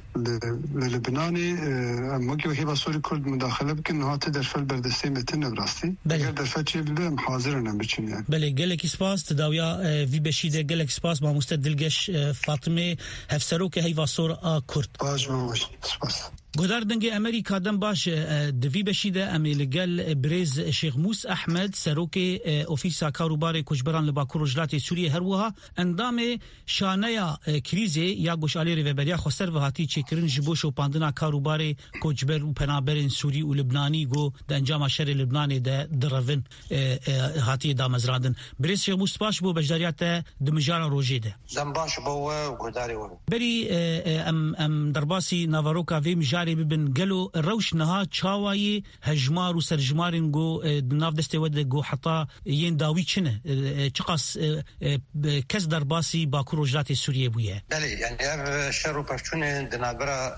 لبنانی اما که وحی با سوری کرد مداخله بکن هات در فل بردستی متن براستی اگر در فل چی بلیم حاضرن بچین یعنی بله گلک اسپاس تداویا وی بشیده گلک اسپاس با مستدلگش فاطمه هفسروک هی واسور کرد باش اسپاس گودار دنگ امریکا دم باش دوی بشیده امیلگل بریز شیخ موس احمد سروک اوفیسا کاروبار کشبران لباکور جلات سوریه هر وها هوا اندام شانه کریزه یا گوشالی ریوبریا خسر و هاتی چکرن جبوش و پاندنا کاروبار کوچبر و پنابرین سوری و لبنانی گو د انجام شر لبنان د درون هاتی دا مزرادن بريس مستباش بو بجداريات د مجارا روجيده زنباش بو وغداري و بري ام درباسي نافاروكا في مجاري ببن قالو الروش نها تشاواي هجمار وسرجمارين جو ناف دستي ود جو حتى ين داوي چنه چقاس كز درباسي باكو روجات سوريا بويه بلي يعني شرو برچونه دنابرا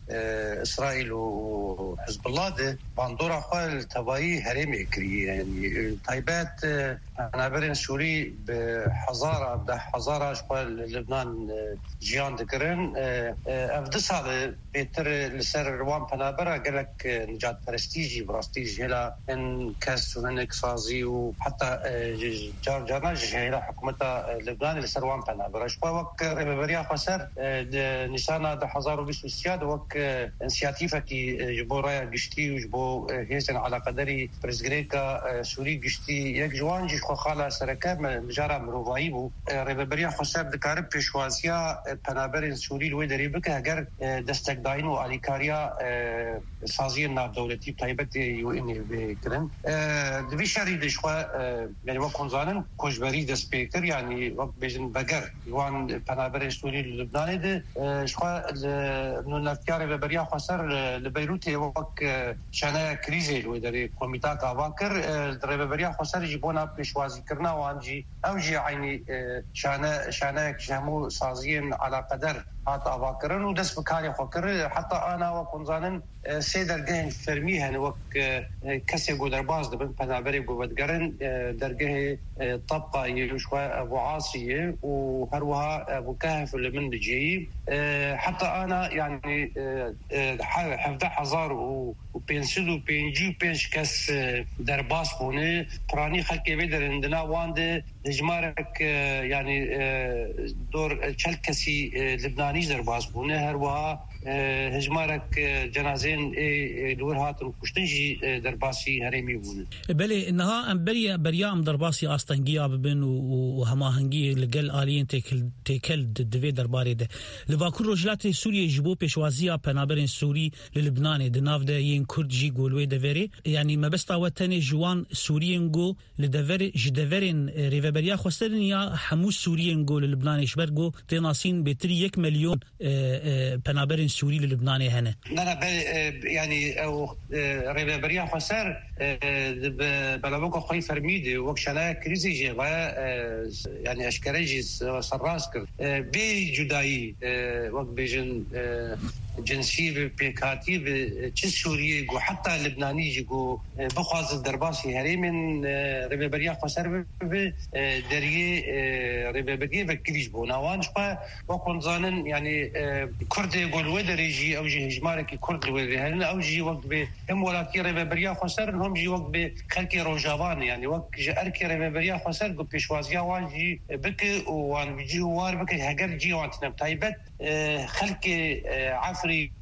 اسرائيل وحزب الله ده باندورا خال تباي هرمي كري يعني تايبات نابرين سوري بحزاره ده حزاره شوال لبنان جيان دكرن افدس هذا بيتر لسر روان بنابرا قالك نجات برستيجي براستيج هلا ان كاس ونك صازي وحتى جارناج هلا حكومتها لبنان لسر روان بنابرا شوال وك ريبريا خسر نيسانا ده حزارو بيش السياد وك انسياتيفا كي جبو رايا قشتي وجبو هيزن على قدري برزغريكا سوري قشتي يك جوان جي خاله سركه مجارا مروایبو ريبريا خسر دكارب بيشوازيا بنابرين سوري لوي دريبك اگر دستگداين و اليكاريا سازين ناف دولتي تايبت يو ان بكرن دبي شريد شوا يعني وكونزانن كوجبري دسبيكر يعني وقت بيجن بقر يوان بنابرين سوري لبنان ده شوا نو نفتيار ريبريا خسر لبيروت وقت شنا كريزي لوي دري كوميتا كافاكر ريبريا خسر جيبونا بيشوازي كرنا وانجي اوجي عيني شانا جمو سازين على قدر حتى أفكرن ودس بكاري فكر حتى أنا وكونزانن سيدر جهن فرميها وك كسي قدر باز دبن بنابري قبضقرن درجه طبقة يشوا أبو عاصية وهروها أبو كهف اللي من جاي حتى أنا يعني حفظ حزار وبينسدو بينجي بينش كاس درباس بونه براني خلقي بدر عندنا واند جمارك يعني دور شلكسي لبناني درباس بونه هروها هجمارك جنازين دور هاتن كشتنجي درباسي هرمي بون بلي انها بريا ام درباسي استنجيا ببن وهماهنجي لقل آليين تكل دفي درباري ده لباكور رجلات سوريا جبو بيشوازيا بنابرين سوري للبناني دناف ده ين كرد جي قولوي دفري يعني ما بس طاوتاني جوان سوريينجو لدفري جدفرين ريفابريا خوسترين يا حموس سوريينجو للبناني شبرجو تناسين بتري 1 مليون بنابرين سوري للبناني هنا لا يعني او ريبريا خسر بلابوكو خوي فرميدي وكشلا كريزي جيغا يعني اشكريجي سراسكر بي جداي وقت بيجن جنسي بيكاتي بسوريا وحتى لبناني جو بخواز الدرباسي هري من ريبريا خسر دري ريبريا بكريج بوناوان شبا وكون زانن يعني كرد يقول ودريجي او جي هجمارك كرد ودري او جي وقت بهم ولا كي ريبريا خسر هم جي وقت بخلكي روجافان يعني وقت اركي ريبريا خسر جو بيشوازيا وان جي بك وان بيجي وار بك هاجر جي وانت تايبت خلكي عفري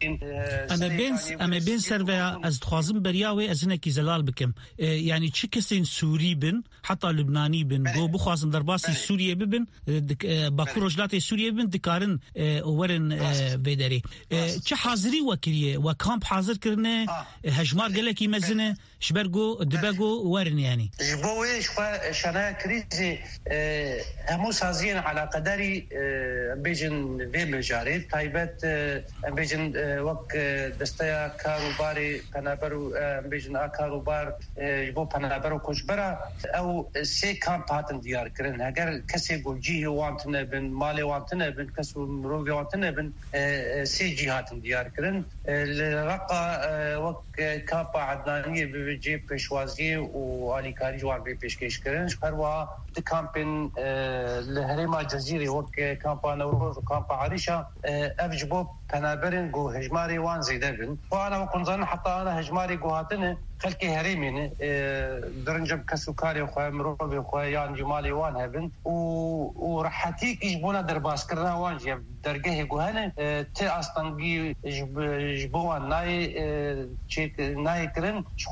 اما بين سرفا از خوازم برياوي ازنكي زلال بكم يعني تشكسين سوري بن حتى لبناني بن بو بخوازم درباسي سوريا ببن باكو رجلاتي سوريا بن دكارن ورن بدري چه حاضري وكريه وكامب حاضر كرنه هجمار قالك يمزنه شبرجو دباجو ورن يعني جبوي شنا كريزي همو سازين على قدري بيجن في مجاري تايبت بيجن وقت دستيا كاروباري بنابرو بيجن كاروبار جبو بنابرو كوشبرا او سي كامباتن ديار كرن اگر كسي جوجي وانتنا بن مالي وانتنا بن كسو مروفي وانتنا بن سي جهات ديار كرن الرقه وقت كامبا عدنانيه بيجي بيشوازي والي كاري جوار بيشكيش كرن شبروا كامبين الهريمه الجزيري وقت كامبا نوروز وكامبا عريشه افجبو تنابرن جو هجماري وان زيدبن وانا وكنظن حتى انا هجماري جو هاتنه خلقي هريمين درنجب كسوكاري وخا مروبي وخا يان جمالي وان هبن ورحتيك يجبونا درباس كرنا وان جاب درجه جوهنه تي اصلا جبوان ناي كرن شو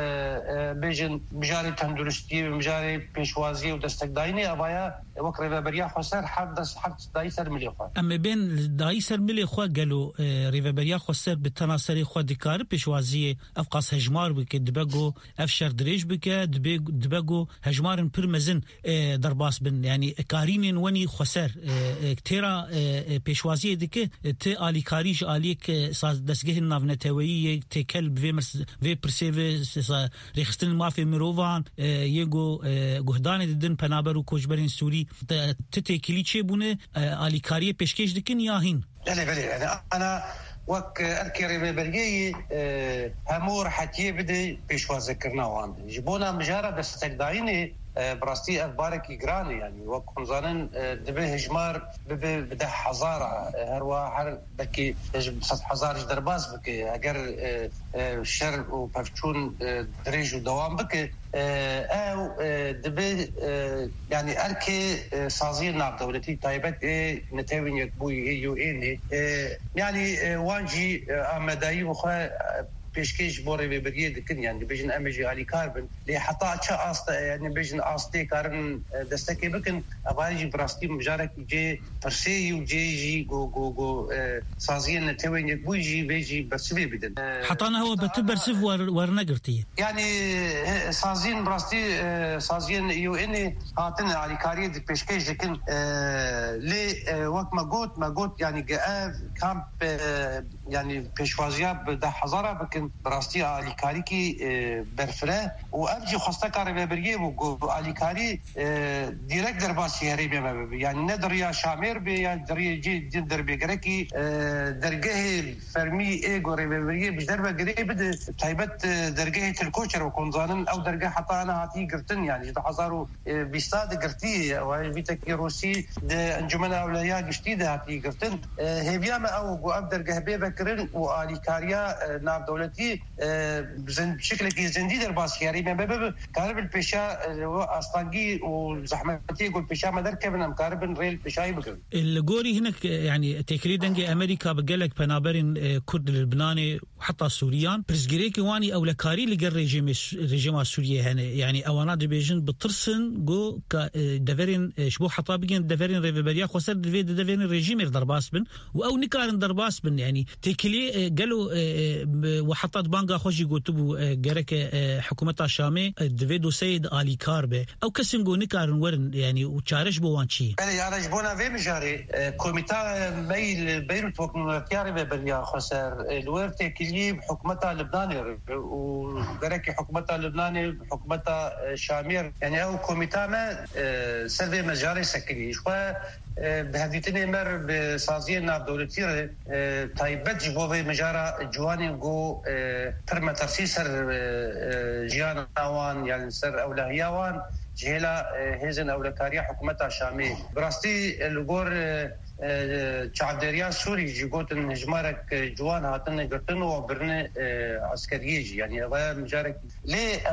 بيجن مجاري تندرستي مجاري بيشوازي ودستقدايني ابايا وكرة بريا خسر حدث دايسر ملي خو اما بين دايسر ملي خو قالوا ريفابريا خسر بالتناصري خو ديكار بيشوازي افقاس هجمار دبقو افشر دريج بك دبقو هجمارن برمزن درباس بن يعني كارينين وني خسر كتيرا بيشوازي دك تي الي كاريج اليك دسگه نافنتوي تي كلب في برسيف ريخستن ما في مروفان يگو گهدان ددن پنابر و کوجبرين سوري تي كليچه بونه الي كاري پیشکش دکن ياهين بله انا وك أذكر ببرجي همور حتى بدي بيشوا ذكرنا وان جبونا مجارة دستقدايني براستي أخبارك إجراني يعني وكم ظنن دبه هجمار بده حزارة هروا هر بكي حزارش درباز بكي أجر شر وبفتشون دريج ودوام بكي أو دبه يعني أركي سازين ناب دولتي تايبت نتاوين يكبوي يوئيني يعني وانجي آمداي وخا پیشکش بوری به بریه دکن یعنی بیشتر امیجی علی کاربن لی حتی چه آست یعنی بیشتر آستی کارن دستکی بکن اوایجی براستی مجارک جی پرسی و جی گو سازین نتوین یک بویجی بیجی برسوی بدن حتی نه هو بتبرسف ورنگرتی یعنی سازین براستی سازین یو اینی هاتن علی کاری د پیشکش دکن لی وقت ما گوت یعنی گاف کامپ يعني بيشوازيا بده حضاره بكن براستي اليكاري كي برفره وابجي خسته كاري برجي واليكاري ديريكت درباسي هريبه يعني ندر يا شامير بي يا دري جي دربي غركي درجه فرمي ايغو ريبرجي بدربه قريب بده تايبت درجه الكوتشر وكون ظانن او درجه حتى انا هاتي قرتن يعني حزارو بيستاد قرتي وفيتك روسي انجمن اولياء جديده هاتي قرتن هيبيا او درجه بيبك كرن واليكاريا ناب دولتي بشكل كي زندي درباس ياري ما باب كارب البيشا اصطنجي وزحمتي يقول بيشا ما دركبنا مكارب ريل بيشاي بكر الجوري هناك يعني تكريدنجي امريكا بقلك بنابرين كرد اللبناني وحتى السوريان برزجريكي واني او لكاري لقى الرجيم السوري هنا يعني اوانا دبيجن بترسن جو دفرين شبو حطا بيجن دفرين ريفبريا خسر دفرين الرجيم درباس بن او نكارن درباس بن يعني تكلي قالوا وحطت بانغا خوشي قوتبو جرك حكومتها الشامي دفيدو سيد آلي كاربه او كسم جو نكارن ورن يعني وتشارش بوانشي انا جبونا في مجاري كوميتا ميل بيروت وكنتياري ببريا خسر الورت كلي حكومتها اللبناني وجرك حكومتها اللبناني حكومتها الشامير يعني او كوميتا ما سيرفي مجاري سكري شو بهديتني مر بسازين ناب دولتي تايبت جبوه مجارة جواني جو ترمى ترسيسر جيانا وان يعني سر أولهياوان جهلا هزن أولكاريا حكومتها شامي براستي الجور شعبدريان سوري جيبوتن هجمارك جوان هاتن قرطن وبرن عسكريجي يعني هذا مجارك ليه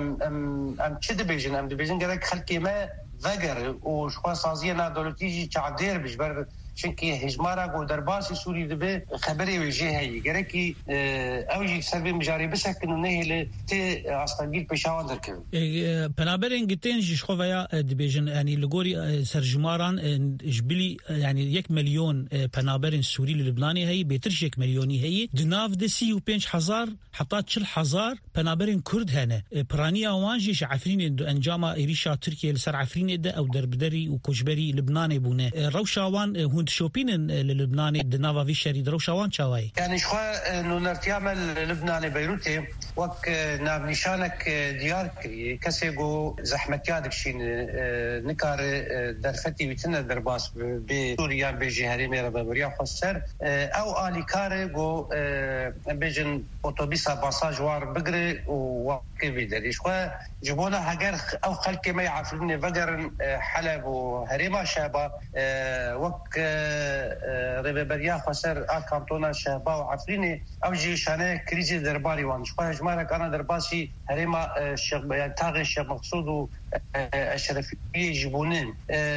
ام تشد بيجن ام دبيجن قالك خلكي ما ذكر وشخوا سازينا دولتيجي شعبدير بجبر شنكي هجمارك ودرباسي سوري دبي خبري وجهه هي غيركي اوجي سبب مجاري بس انه نهي تي اصلا بيشاون دركب بنابرين جتين شخوفيا دبيجن يعني لغوري سرجماران جبلي يعني 1 مليون بنابرين سوري للبناني هي بيترش 1 مليوني هي دناف دسي و5000 حطات 4000 بنابرين كرد هنا برانيا وانجي عفرين انجاما اريشا تركيا لسر عفرين ده او دربدري وكوجبري لبناني بونه روشاوان هون شوبين للبناني دنافا في شريد روشاوان شاوي يعني شخوا انه نرتيامل لبناني بيروتي وك ناب نشانك ديار كسيغو زحمتيادك شين نكار درفتي ويتنا درباس بسوريا بيجي هريمي ربابريا خسر او الي كارغو بيجن اوتوبيسا باساج وار بقري كبيدريش جبونا هجر أو خلك ما يعرفون فجر حلب وهريما شابا وك ربابريا خسر كانتونا شابا وعفريني أو جي شانه كريزي درباري وان شوية جمارك أنا درباسي هريما يعني تاغي الشيخ مقصود الشرفية يجبونين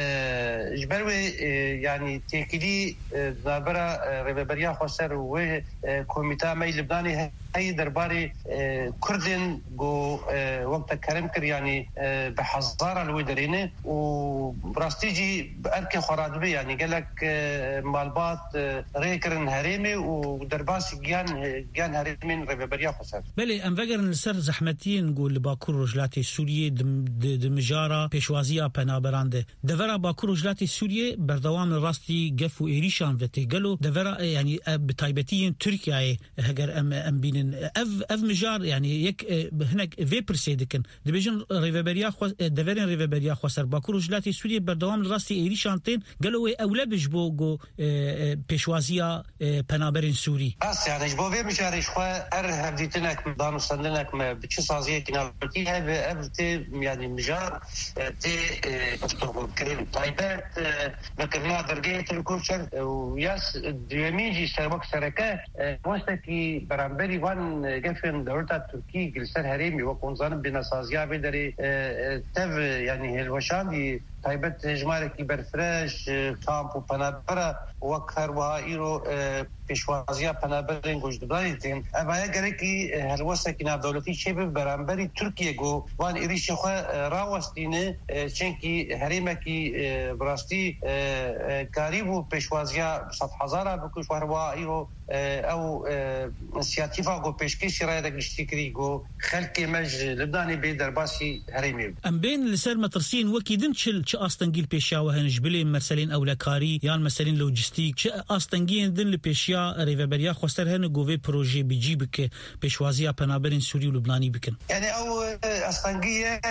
جبروي يعني تيكيدي نابرا ربابريا خسر وكوميتا مي لبناني هاي درباري كردن جو وقت كريم كر يعني بحزارة الويدرينه وبراستيجي بأركي خرادبي يعني قالك مالبات ريكرن هريمي ودرباس جيان هريمين ربابريا خسر بله ام وگرن لسر زحمتين نقول باكور رجلاتي سوريا دمجارة پیشوازيا پنابرانده دورا باكور رجلاتي سوريا بردوام راستي قف و ايريشان وتي قالوا دورا يعني بتايبتين تركيا هجر ام بين اف مجار يعني يك هناك في برسيدكن دبيجن ريفابريا دفرين ريفابريا خسر باكور رجلاتي سوريا بردوام راستي ايريشانتين قالوا اولى بجبو پیشوازيا پنابرين سوري بس يعني جبو في مجاري شو ارهب ديتنك دانو سندنك بتشي سازيه كنالتي هاي افت يعني مجار تي كريم طيبات لكنها درجه الكوشر وياس ديميجي سربك سركه مستكي برامبري وان جفن دولة تركي جلسر هريمي وكونزان بنسازيا بدري تف يعني الوشاندي طيبت جماركي برفرش كامبو بنابرا وكر وهايرو پیشوازیا پنابرین گوجدبانیتین اما گرکی هلوسکی ناف دولتی شبه برانبری ترکیه گو وان ایریش خو راوستینه چنکی هریمکی براستی قریبو پیشوازیا 100,000 بکوش وهايرو او انسياتيفا گو پیشکشی رای دگشتی کری گو خلق مج لبنانی به درباسی هریمی ام بین لسر مترسین وکیدن چل چه استنگیل پیشاوه هنجبلی مرسلین اولکاری یان مرسلین لوجستیک چه استنگین دن لپیشیا ريفابريا خسر هن جوفي بروجي بيجي بك بشوازيا بنابرين سوري ولبناني بكن يعني او استنجيه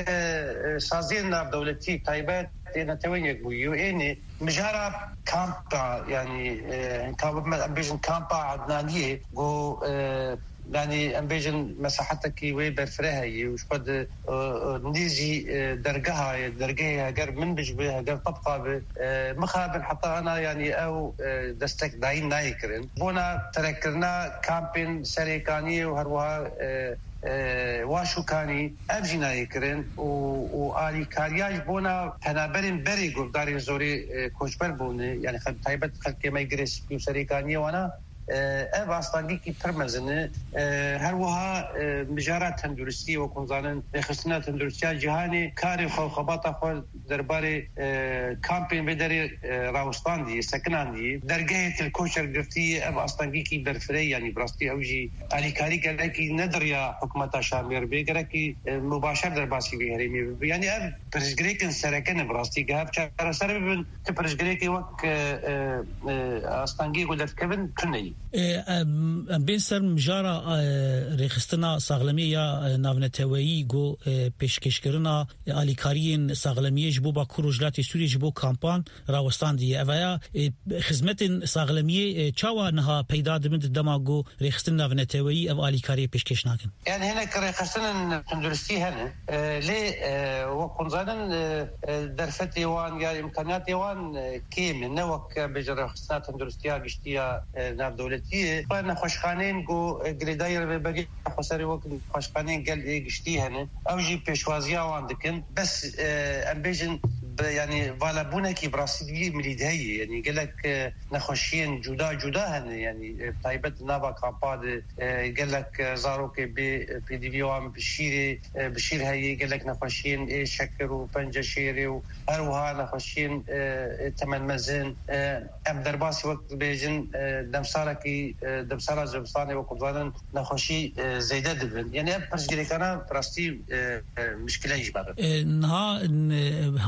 سازين دولتي طيبات نتوينك بيو اني مجرى كامبا يعني كامبا امبيجن كامبا عدنانيه جو يعني امبيجن مساحتك وي برفرها وش قد نيجي درجها قرب من بجبها قرب طبقه مخابل حتى انا يعني او دستك داين نايكرن بونا تركرنا كامبين سريكاني وهروها واشو كاني ابجينا يكرن وآلي كارياج بونا تنابرين بري قردارين زوري كوشبر بوني يعني طيبت خلقي ما يقرس بيو سريكاني وانا اف استانگی کی پرمزنه هر وها مجارات تندرستی و کنزانن خصنا تندرستی جهانی کاری خو خباطه خو درباره کامپین بدری راوستاندی سکناندی درگاه الکوشر گرفتی اف استانگی کی برفری يعني براستي اوجي علي كاري كلكي ندر يا حكومه شامير بيقركي مباشر درباسي بهريمي يعني اف برجريكن سركن براستي جاب شهر سرب تبرجريكي وك استانگی قلت كيفن كني بين سر مجارة رخصتنا ساغلمية نافنتوائي جو پیشکشکرنا آلیکارین ساغلمیه جبو با کروجلات سوری جبو کامپان راوستان دیه اویا خدمت ساغلمیه چاوا نها پیدا دمد دماغو رخصتنا نافنتوائي او آلیکاری پیشکش ناکن يعني هنا رخصتنا تندرستي هنا ليه وقنزانا درفتي وان يعني امكانياتي وان كيم نوك بجر رخصتنا تندرستيها قشتيها ناف دولتيه فانا خوشخانين جو قليداير ببقي خسري وقت خوشخانين قال ايه قشتي هنا اوجي بيشوازيا وعندكن بس امبيجن يعني فالابونا كي براسيدي مليد هي يعني قال لك نخشين جدا هن يعني طيبت نابا كامباد قال لك زاروك بي دي في ام بشير هي قال لك نخشين ايه شكر وبنجا شيري وهروها نخشين ثمن مزن ام درباسي وقت بيجن دمساركي دمسارا زبستاني وقبضان نخشي زيدة دبن يعني برسجلي كان براستي مشكلة يجبر نها همان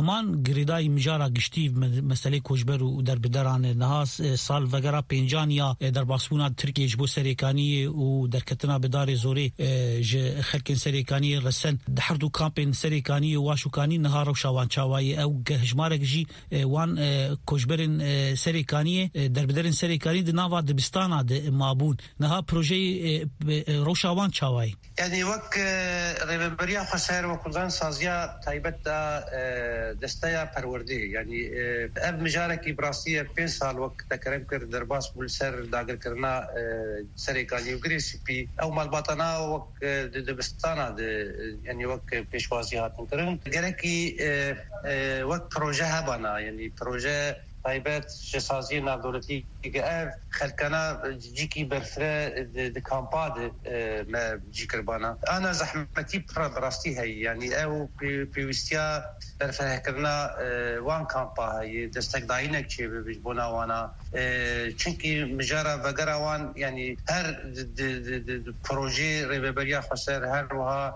گریدای مجارا گشتی مسئله کوچبر و دربدران نهاس سال وگرا پنجانیا در باسپونا ترکیه جبو سریکانی و در کتنا بدار زوری خلکن سریکانی رسن دحردو کامپین سریکانی و واشوکانی نهار و شوان چاوای او هجمارک جی وان کوچبرن سریکانی دربدرن سریکانی دناوا دبستانا مابون نها پروژه روشاوان چاوای يعني وك ريبريا خسائر وكلان سازيا تايبت دستايا پروردي يعني اب مجاركي براسيه 5 سال وقت تكرم كر درباس بولسر داگر کرنا سريكاني وغريسي بي او مالباتنا وك دبستانا يعني وك پیشوازي هاتن کرن گركي وك پروژه هبانا يعني پروژه تایبت جسازی نادولتی که خلکنا جیکی برفره د کامپاد ما جیکر بانا انا زحمتي براستی هي يعني او بيوستيا برفره کرنا وان کامپا هي دستک داینه چه بجبونا وانا چونکی مجارا وگرا وان يعني هر پروژه ریبریا خسر هر وها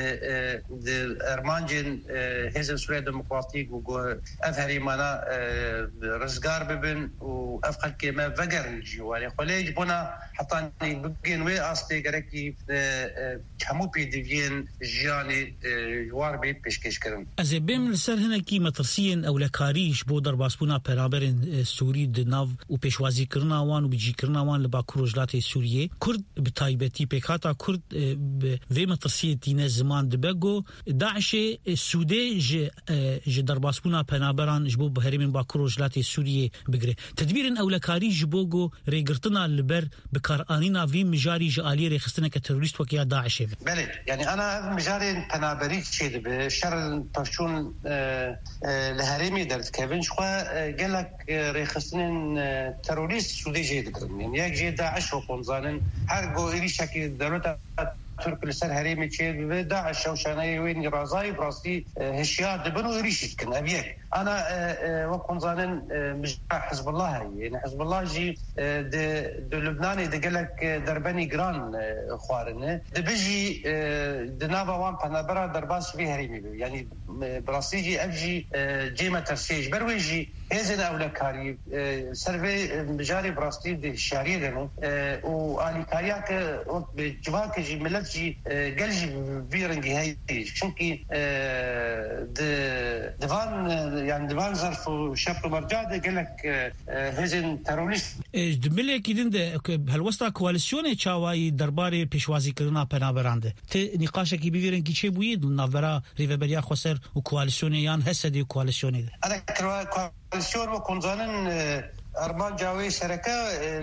د ارمانجن هزن سوريا ديمقراطيك و افهري مانا رزقار ببن و افقل كيما فقر جوالي خليج بنا حتى بقين وي اصلي غركي كمو بي ديفين جياني جوار بي بيشكش كرن از بهم سر هنا کی مترسین او لکاریش بو در باسپونا پرابرن سوری د ناو او پیشوازی کرنا وان او بجی کرنا وان لباکروجلات سوریه کرد بتایبتی پکاتا کرد و مترسیتی زمان دبگو داعش سوده ج در باسپونا پنابران جبو بهرمن باکروجلات سوریه بگره تدبیر اولکاری جبوگو ریگرتنا لبر بکارانینا وی مجاری جالی رخصتنه که تروریست وکیا داعش بله يعني انا مجاري پنابری چید به شر پشون لهرمی درت کevin شو قالك رخصتن تروریست سوده جید کرن يعني یک جید داعش و قنزانن هر گو ایری شکل دولت ترك لسر هريمي تشيل داعش وشاني وين رازاي براسي هشيات دبنو ريشت كن ابيك انا وكون ظانن مش حزب الله يعني حزب الله جي د لبنان دي قالك دربني جران خوارنه دبجي دنابا وان بنابرا درباس في هريمي يعني براسي جي افجي جيما ترسيج برويجي هزن اولكاري سيرفي مجاري براستي دي الشهريه دنو والي كارياك بجواك جي ملتجي قلجي بيرنجي هاي شنكي دفان يعني دفان ظرف وشاب مرجع قال لك هزن تروريست دمله كيدن هالوسطا كواليسيون تشاواي درباري بيشوازي كرنا بنابرانده نقاشك بيرنجي تشي بويد نافرا ريفبريا خسر وكواليسيون يان هسدي كواليسيون انا كواليسيون وكونزانن أربعة جاوي شركة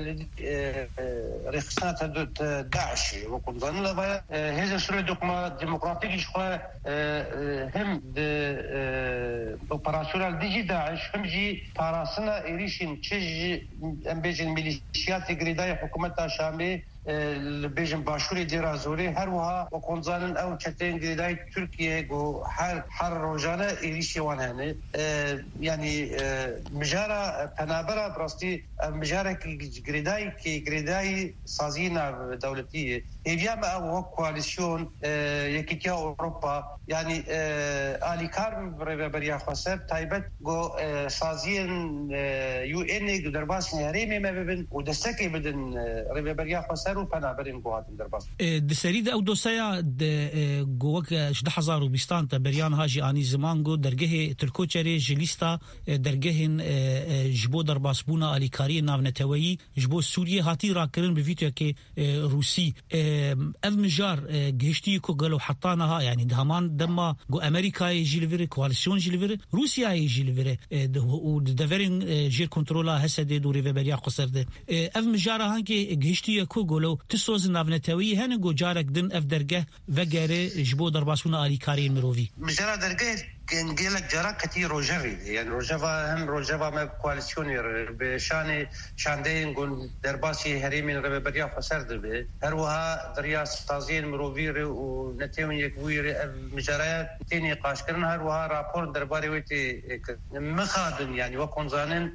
رخصات داعش وكم ظن لبا هذا سوري ديمقراطية شخوا هم أوبراسيونال ديجي داعش هم جي باراسنا إيريشين تشج أمبيجن ميليشيات غريداي حكومة شامي البيجن باشوري ديرا زوري هر وها وكونزانن او تشتين غريداي تركيا جو حر روجانا إيريشي وان هني يعني مجارة بنابرا براستي مجارة كي غريداي سازينا دولتية هيبياما او كواليسيون يكيكيا اوروبا يعني آلي كارم بريبريا خسر تايبت جو سازين يو ان درباس نهريمي ما ببن ودستكي بدن ريبريا خسر وبنابرين جوات درباس دسريد او دوسايا جوك 10000 بريان هاجي اني زمان جو درجه تركوچري جليستا درجهن جبو درباس بونا آلي كاري ناونتوي جبو سوريا هاتي راكرن بفيتو كي روسي مجار جهشتي كو قالوا حطانها يعني دهمان دما جو امريكا يجي لفير كواليسيون يجي لفير روسيا يجي لفير ودفرين جير كنترولا هسدي دوري فبريا قصرده مجار هانكي جهشتي كو قالوا تسوز نافنتوي هن جو جارك دن درجه وغيره جبو درباسونا آلي كاري مروفي مجرد درجه كان قالك جرا كتير روجري يعني روجافا هم روجافا ما كواليسيونير بشان شاندين قول درباسي هريمين ربابريا فسرد به هروها درياس تازين مروفير ونتيون يكوير مجريات تاني قاش كرن هروها رابور درباري ويتي مخادم يعني وكون زانن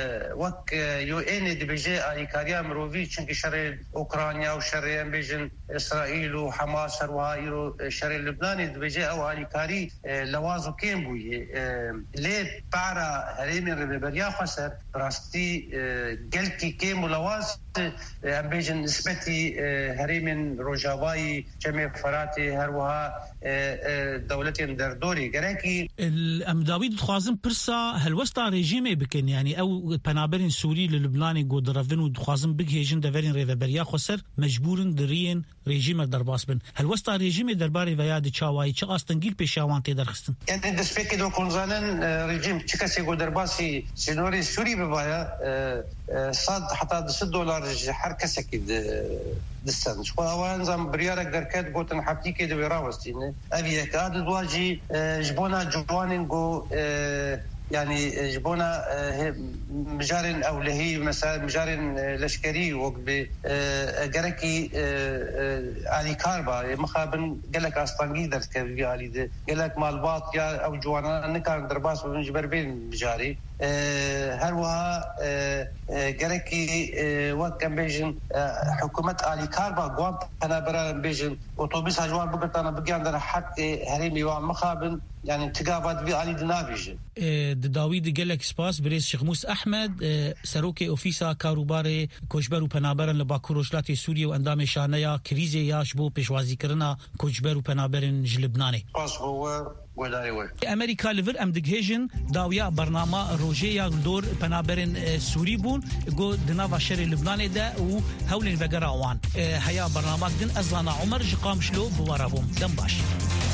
وك يو ان دي بيجي ايكاريا مروفي چونكي شر اوكرانيا وشر امبيجن اسرائيل وحماس وهايرو الشرق اللبناني بيجي او اليكاري لوازو كين بوي ليه بعرا هريم ربيبريا خسر راستي قلتي كيم ولواز ام بيجن نسبتي هريم روجاواي جميع فراتي هروها دولتين دردوري قراكي الامداوي خوازم برسا هلوستا ريجيمي بكن يعني او بنابرين سوري للبناني قدرفن وخوازم بكهجن دفرين ريفبريا خسر مجبورن درين ريجيم درباس بن هلوستا ريجيمي درباري وياد تشاواي تشاستنجيل بيشاوان تي درخستن يعني دسبيكي دو كونزانن ريجيم تشكاسي قدرباسي سينوري سوري ببايا صاد حتى $10 حركه كده دستان شو اوان زم بريارك دركات قوتن حبتي كده وراوستين ابي كاد دواجي جبونا جوانينغو يعني جبونا مجارن او لهي مثلا مجارن لشكري وقت جركي علي كاربا مخابن قالك اسطنجي درت علي قالك مالباط يا او جوانا نكار درباس بنجبر بين مجاري هروها جركي وقت كان بيجن حكومه علي كاربا قوام انا برا بيجن اوتوبيس هجوان بقت انا بقي عندنا حق هريمي ومخابن يعني انتقابات في علي دنافيج داوود قالك سباس بريس شيخ احمد سروكي اوفيسا كاروباري كوجبر وبنابرن لباكوروجلاتي سوريا واندام شانيا كريزي ياش بو بيشوازي كرنا كوجبر وبنابرن جلبناني هو امريكا ليفر ام دغهيجن داويا برنامج روجيا دور بنابرن سوري بون جو دنافا شري لبناني دا و هولين فقراوان هيا برنامج دن ازانا عمر جقام شلو بورابوم دنباش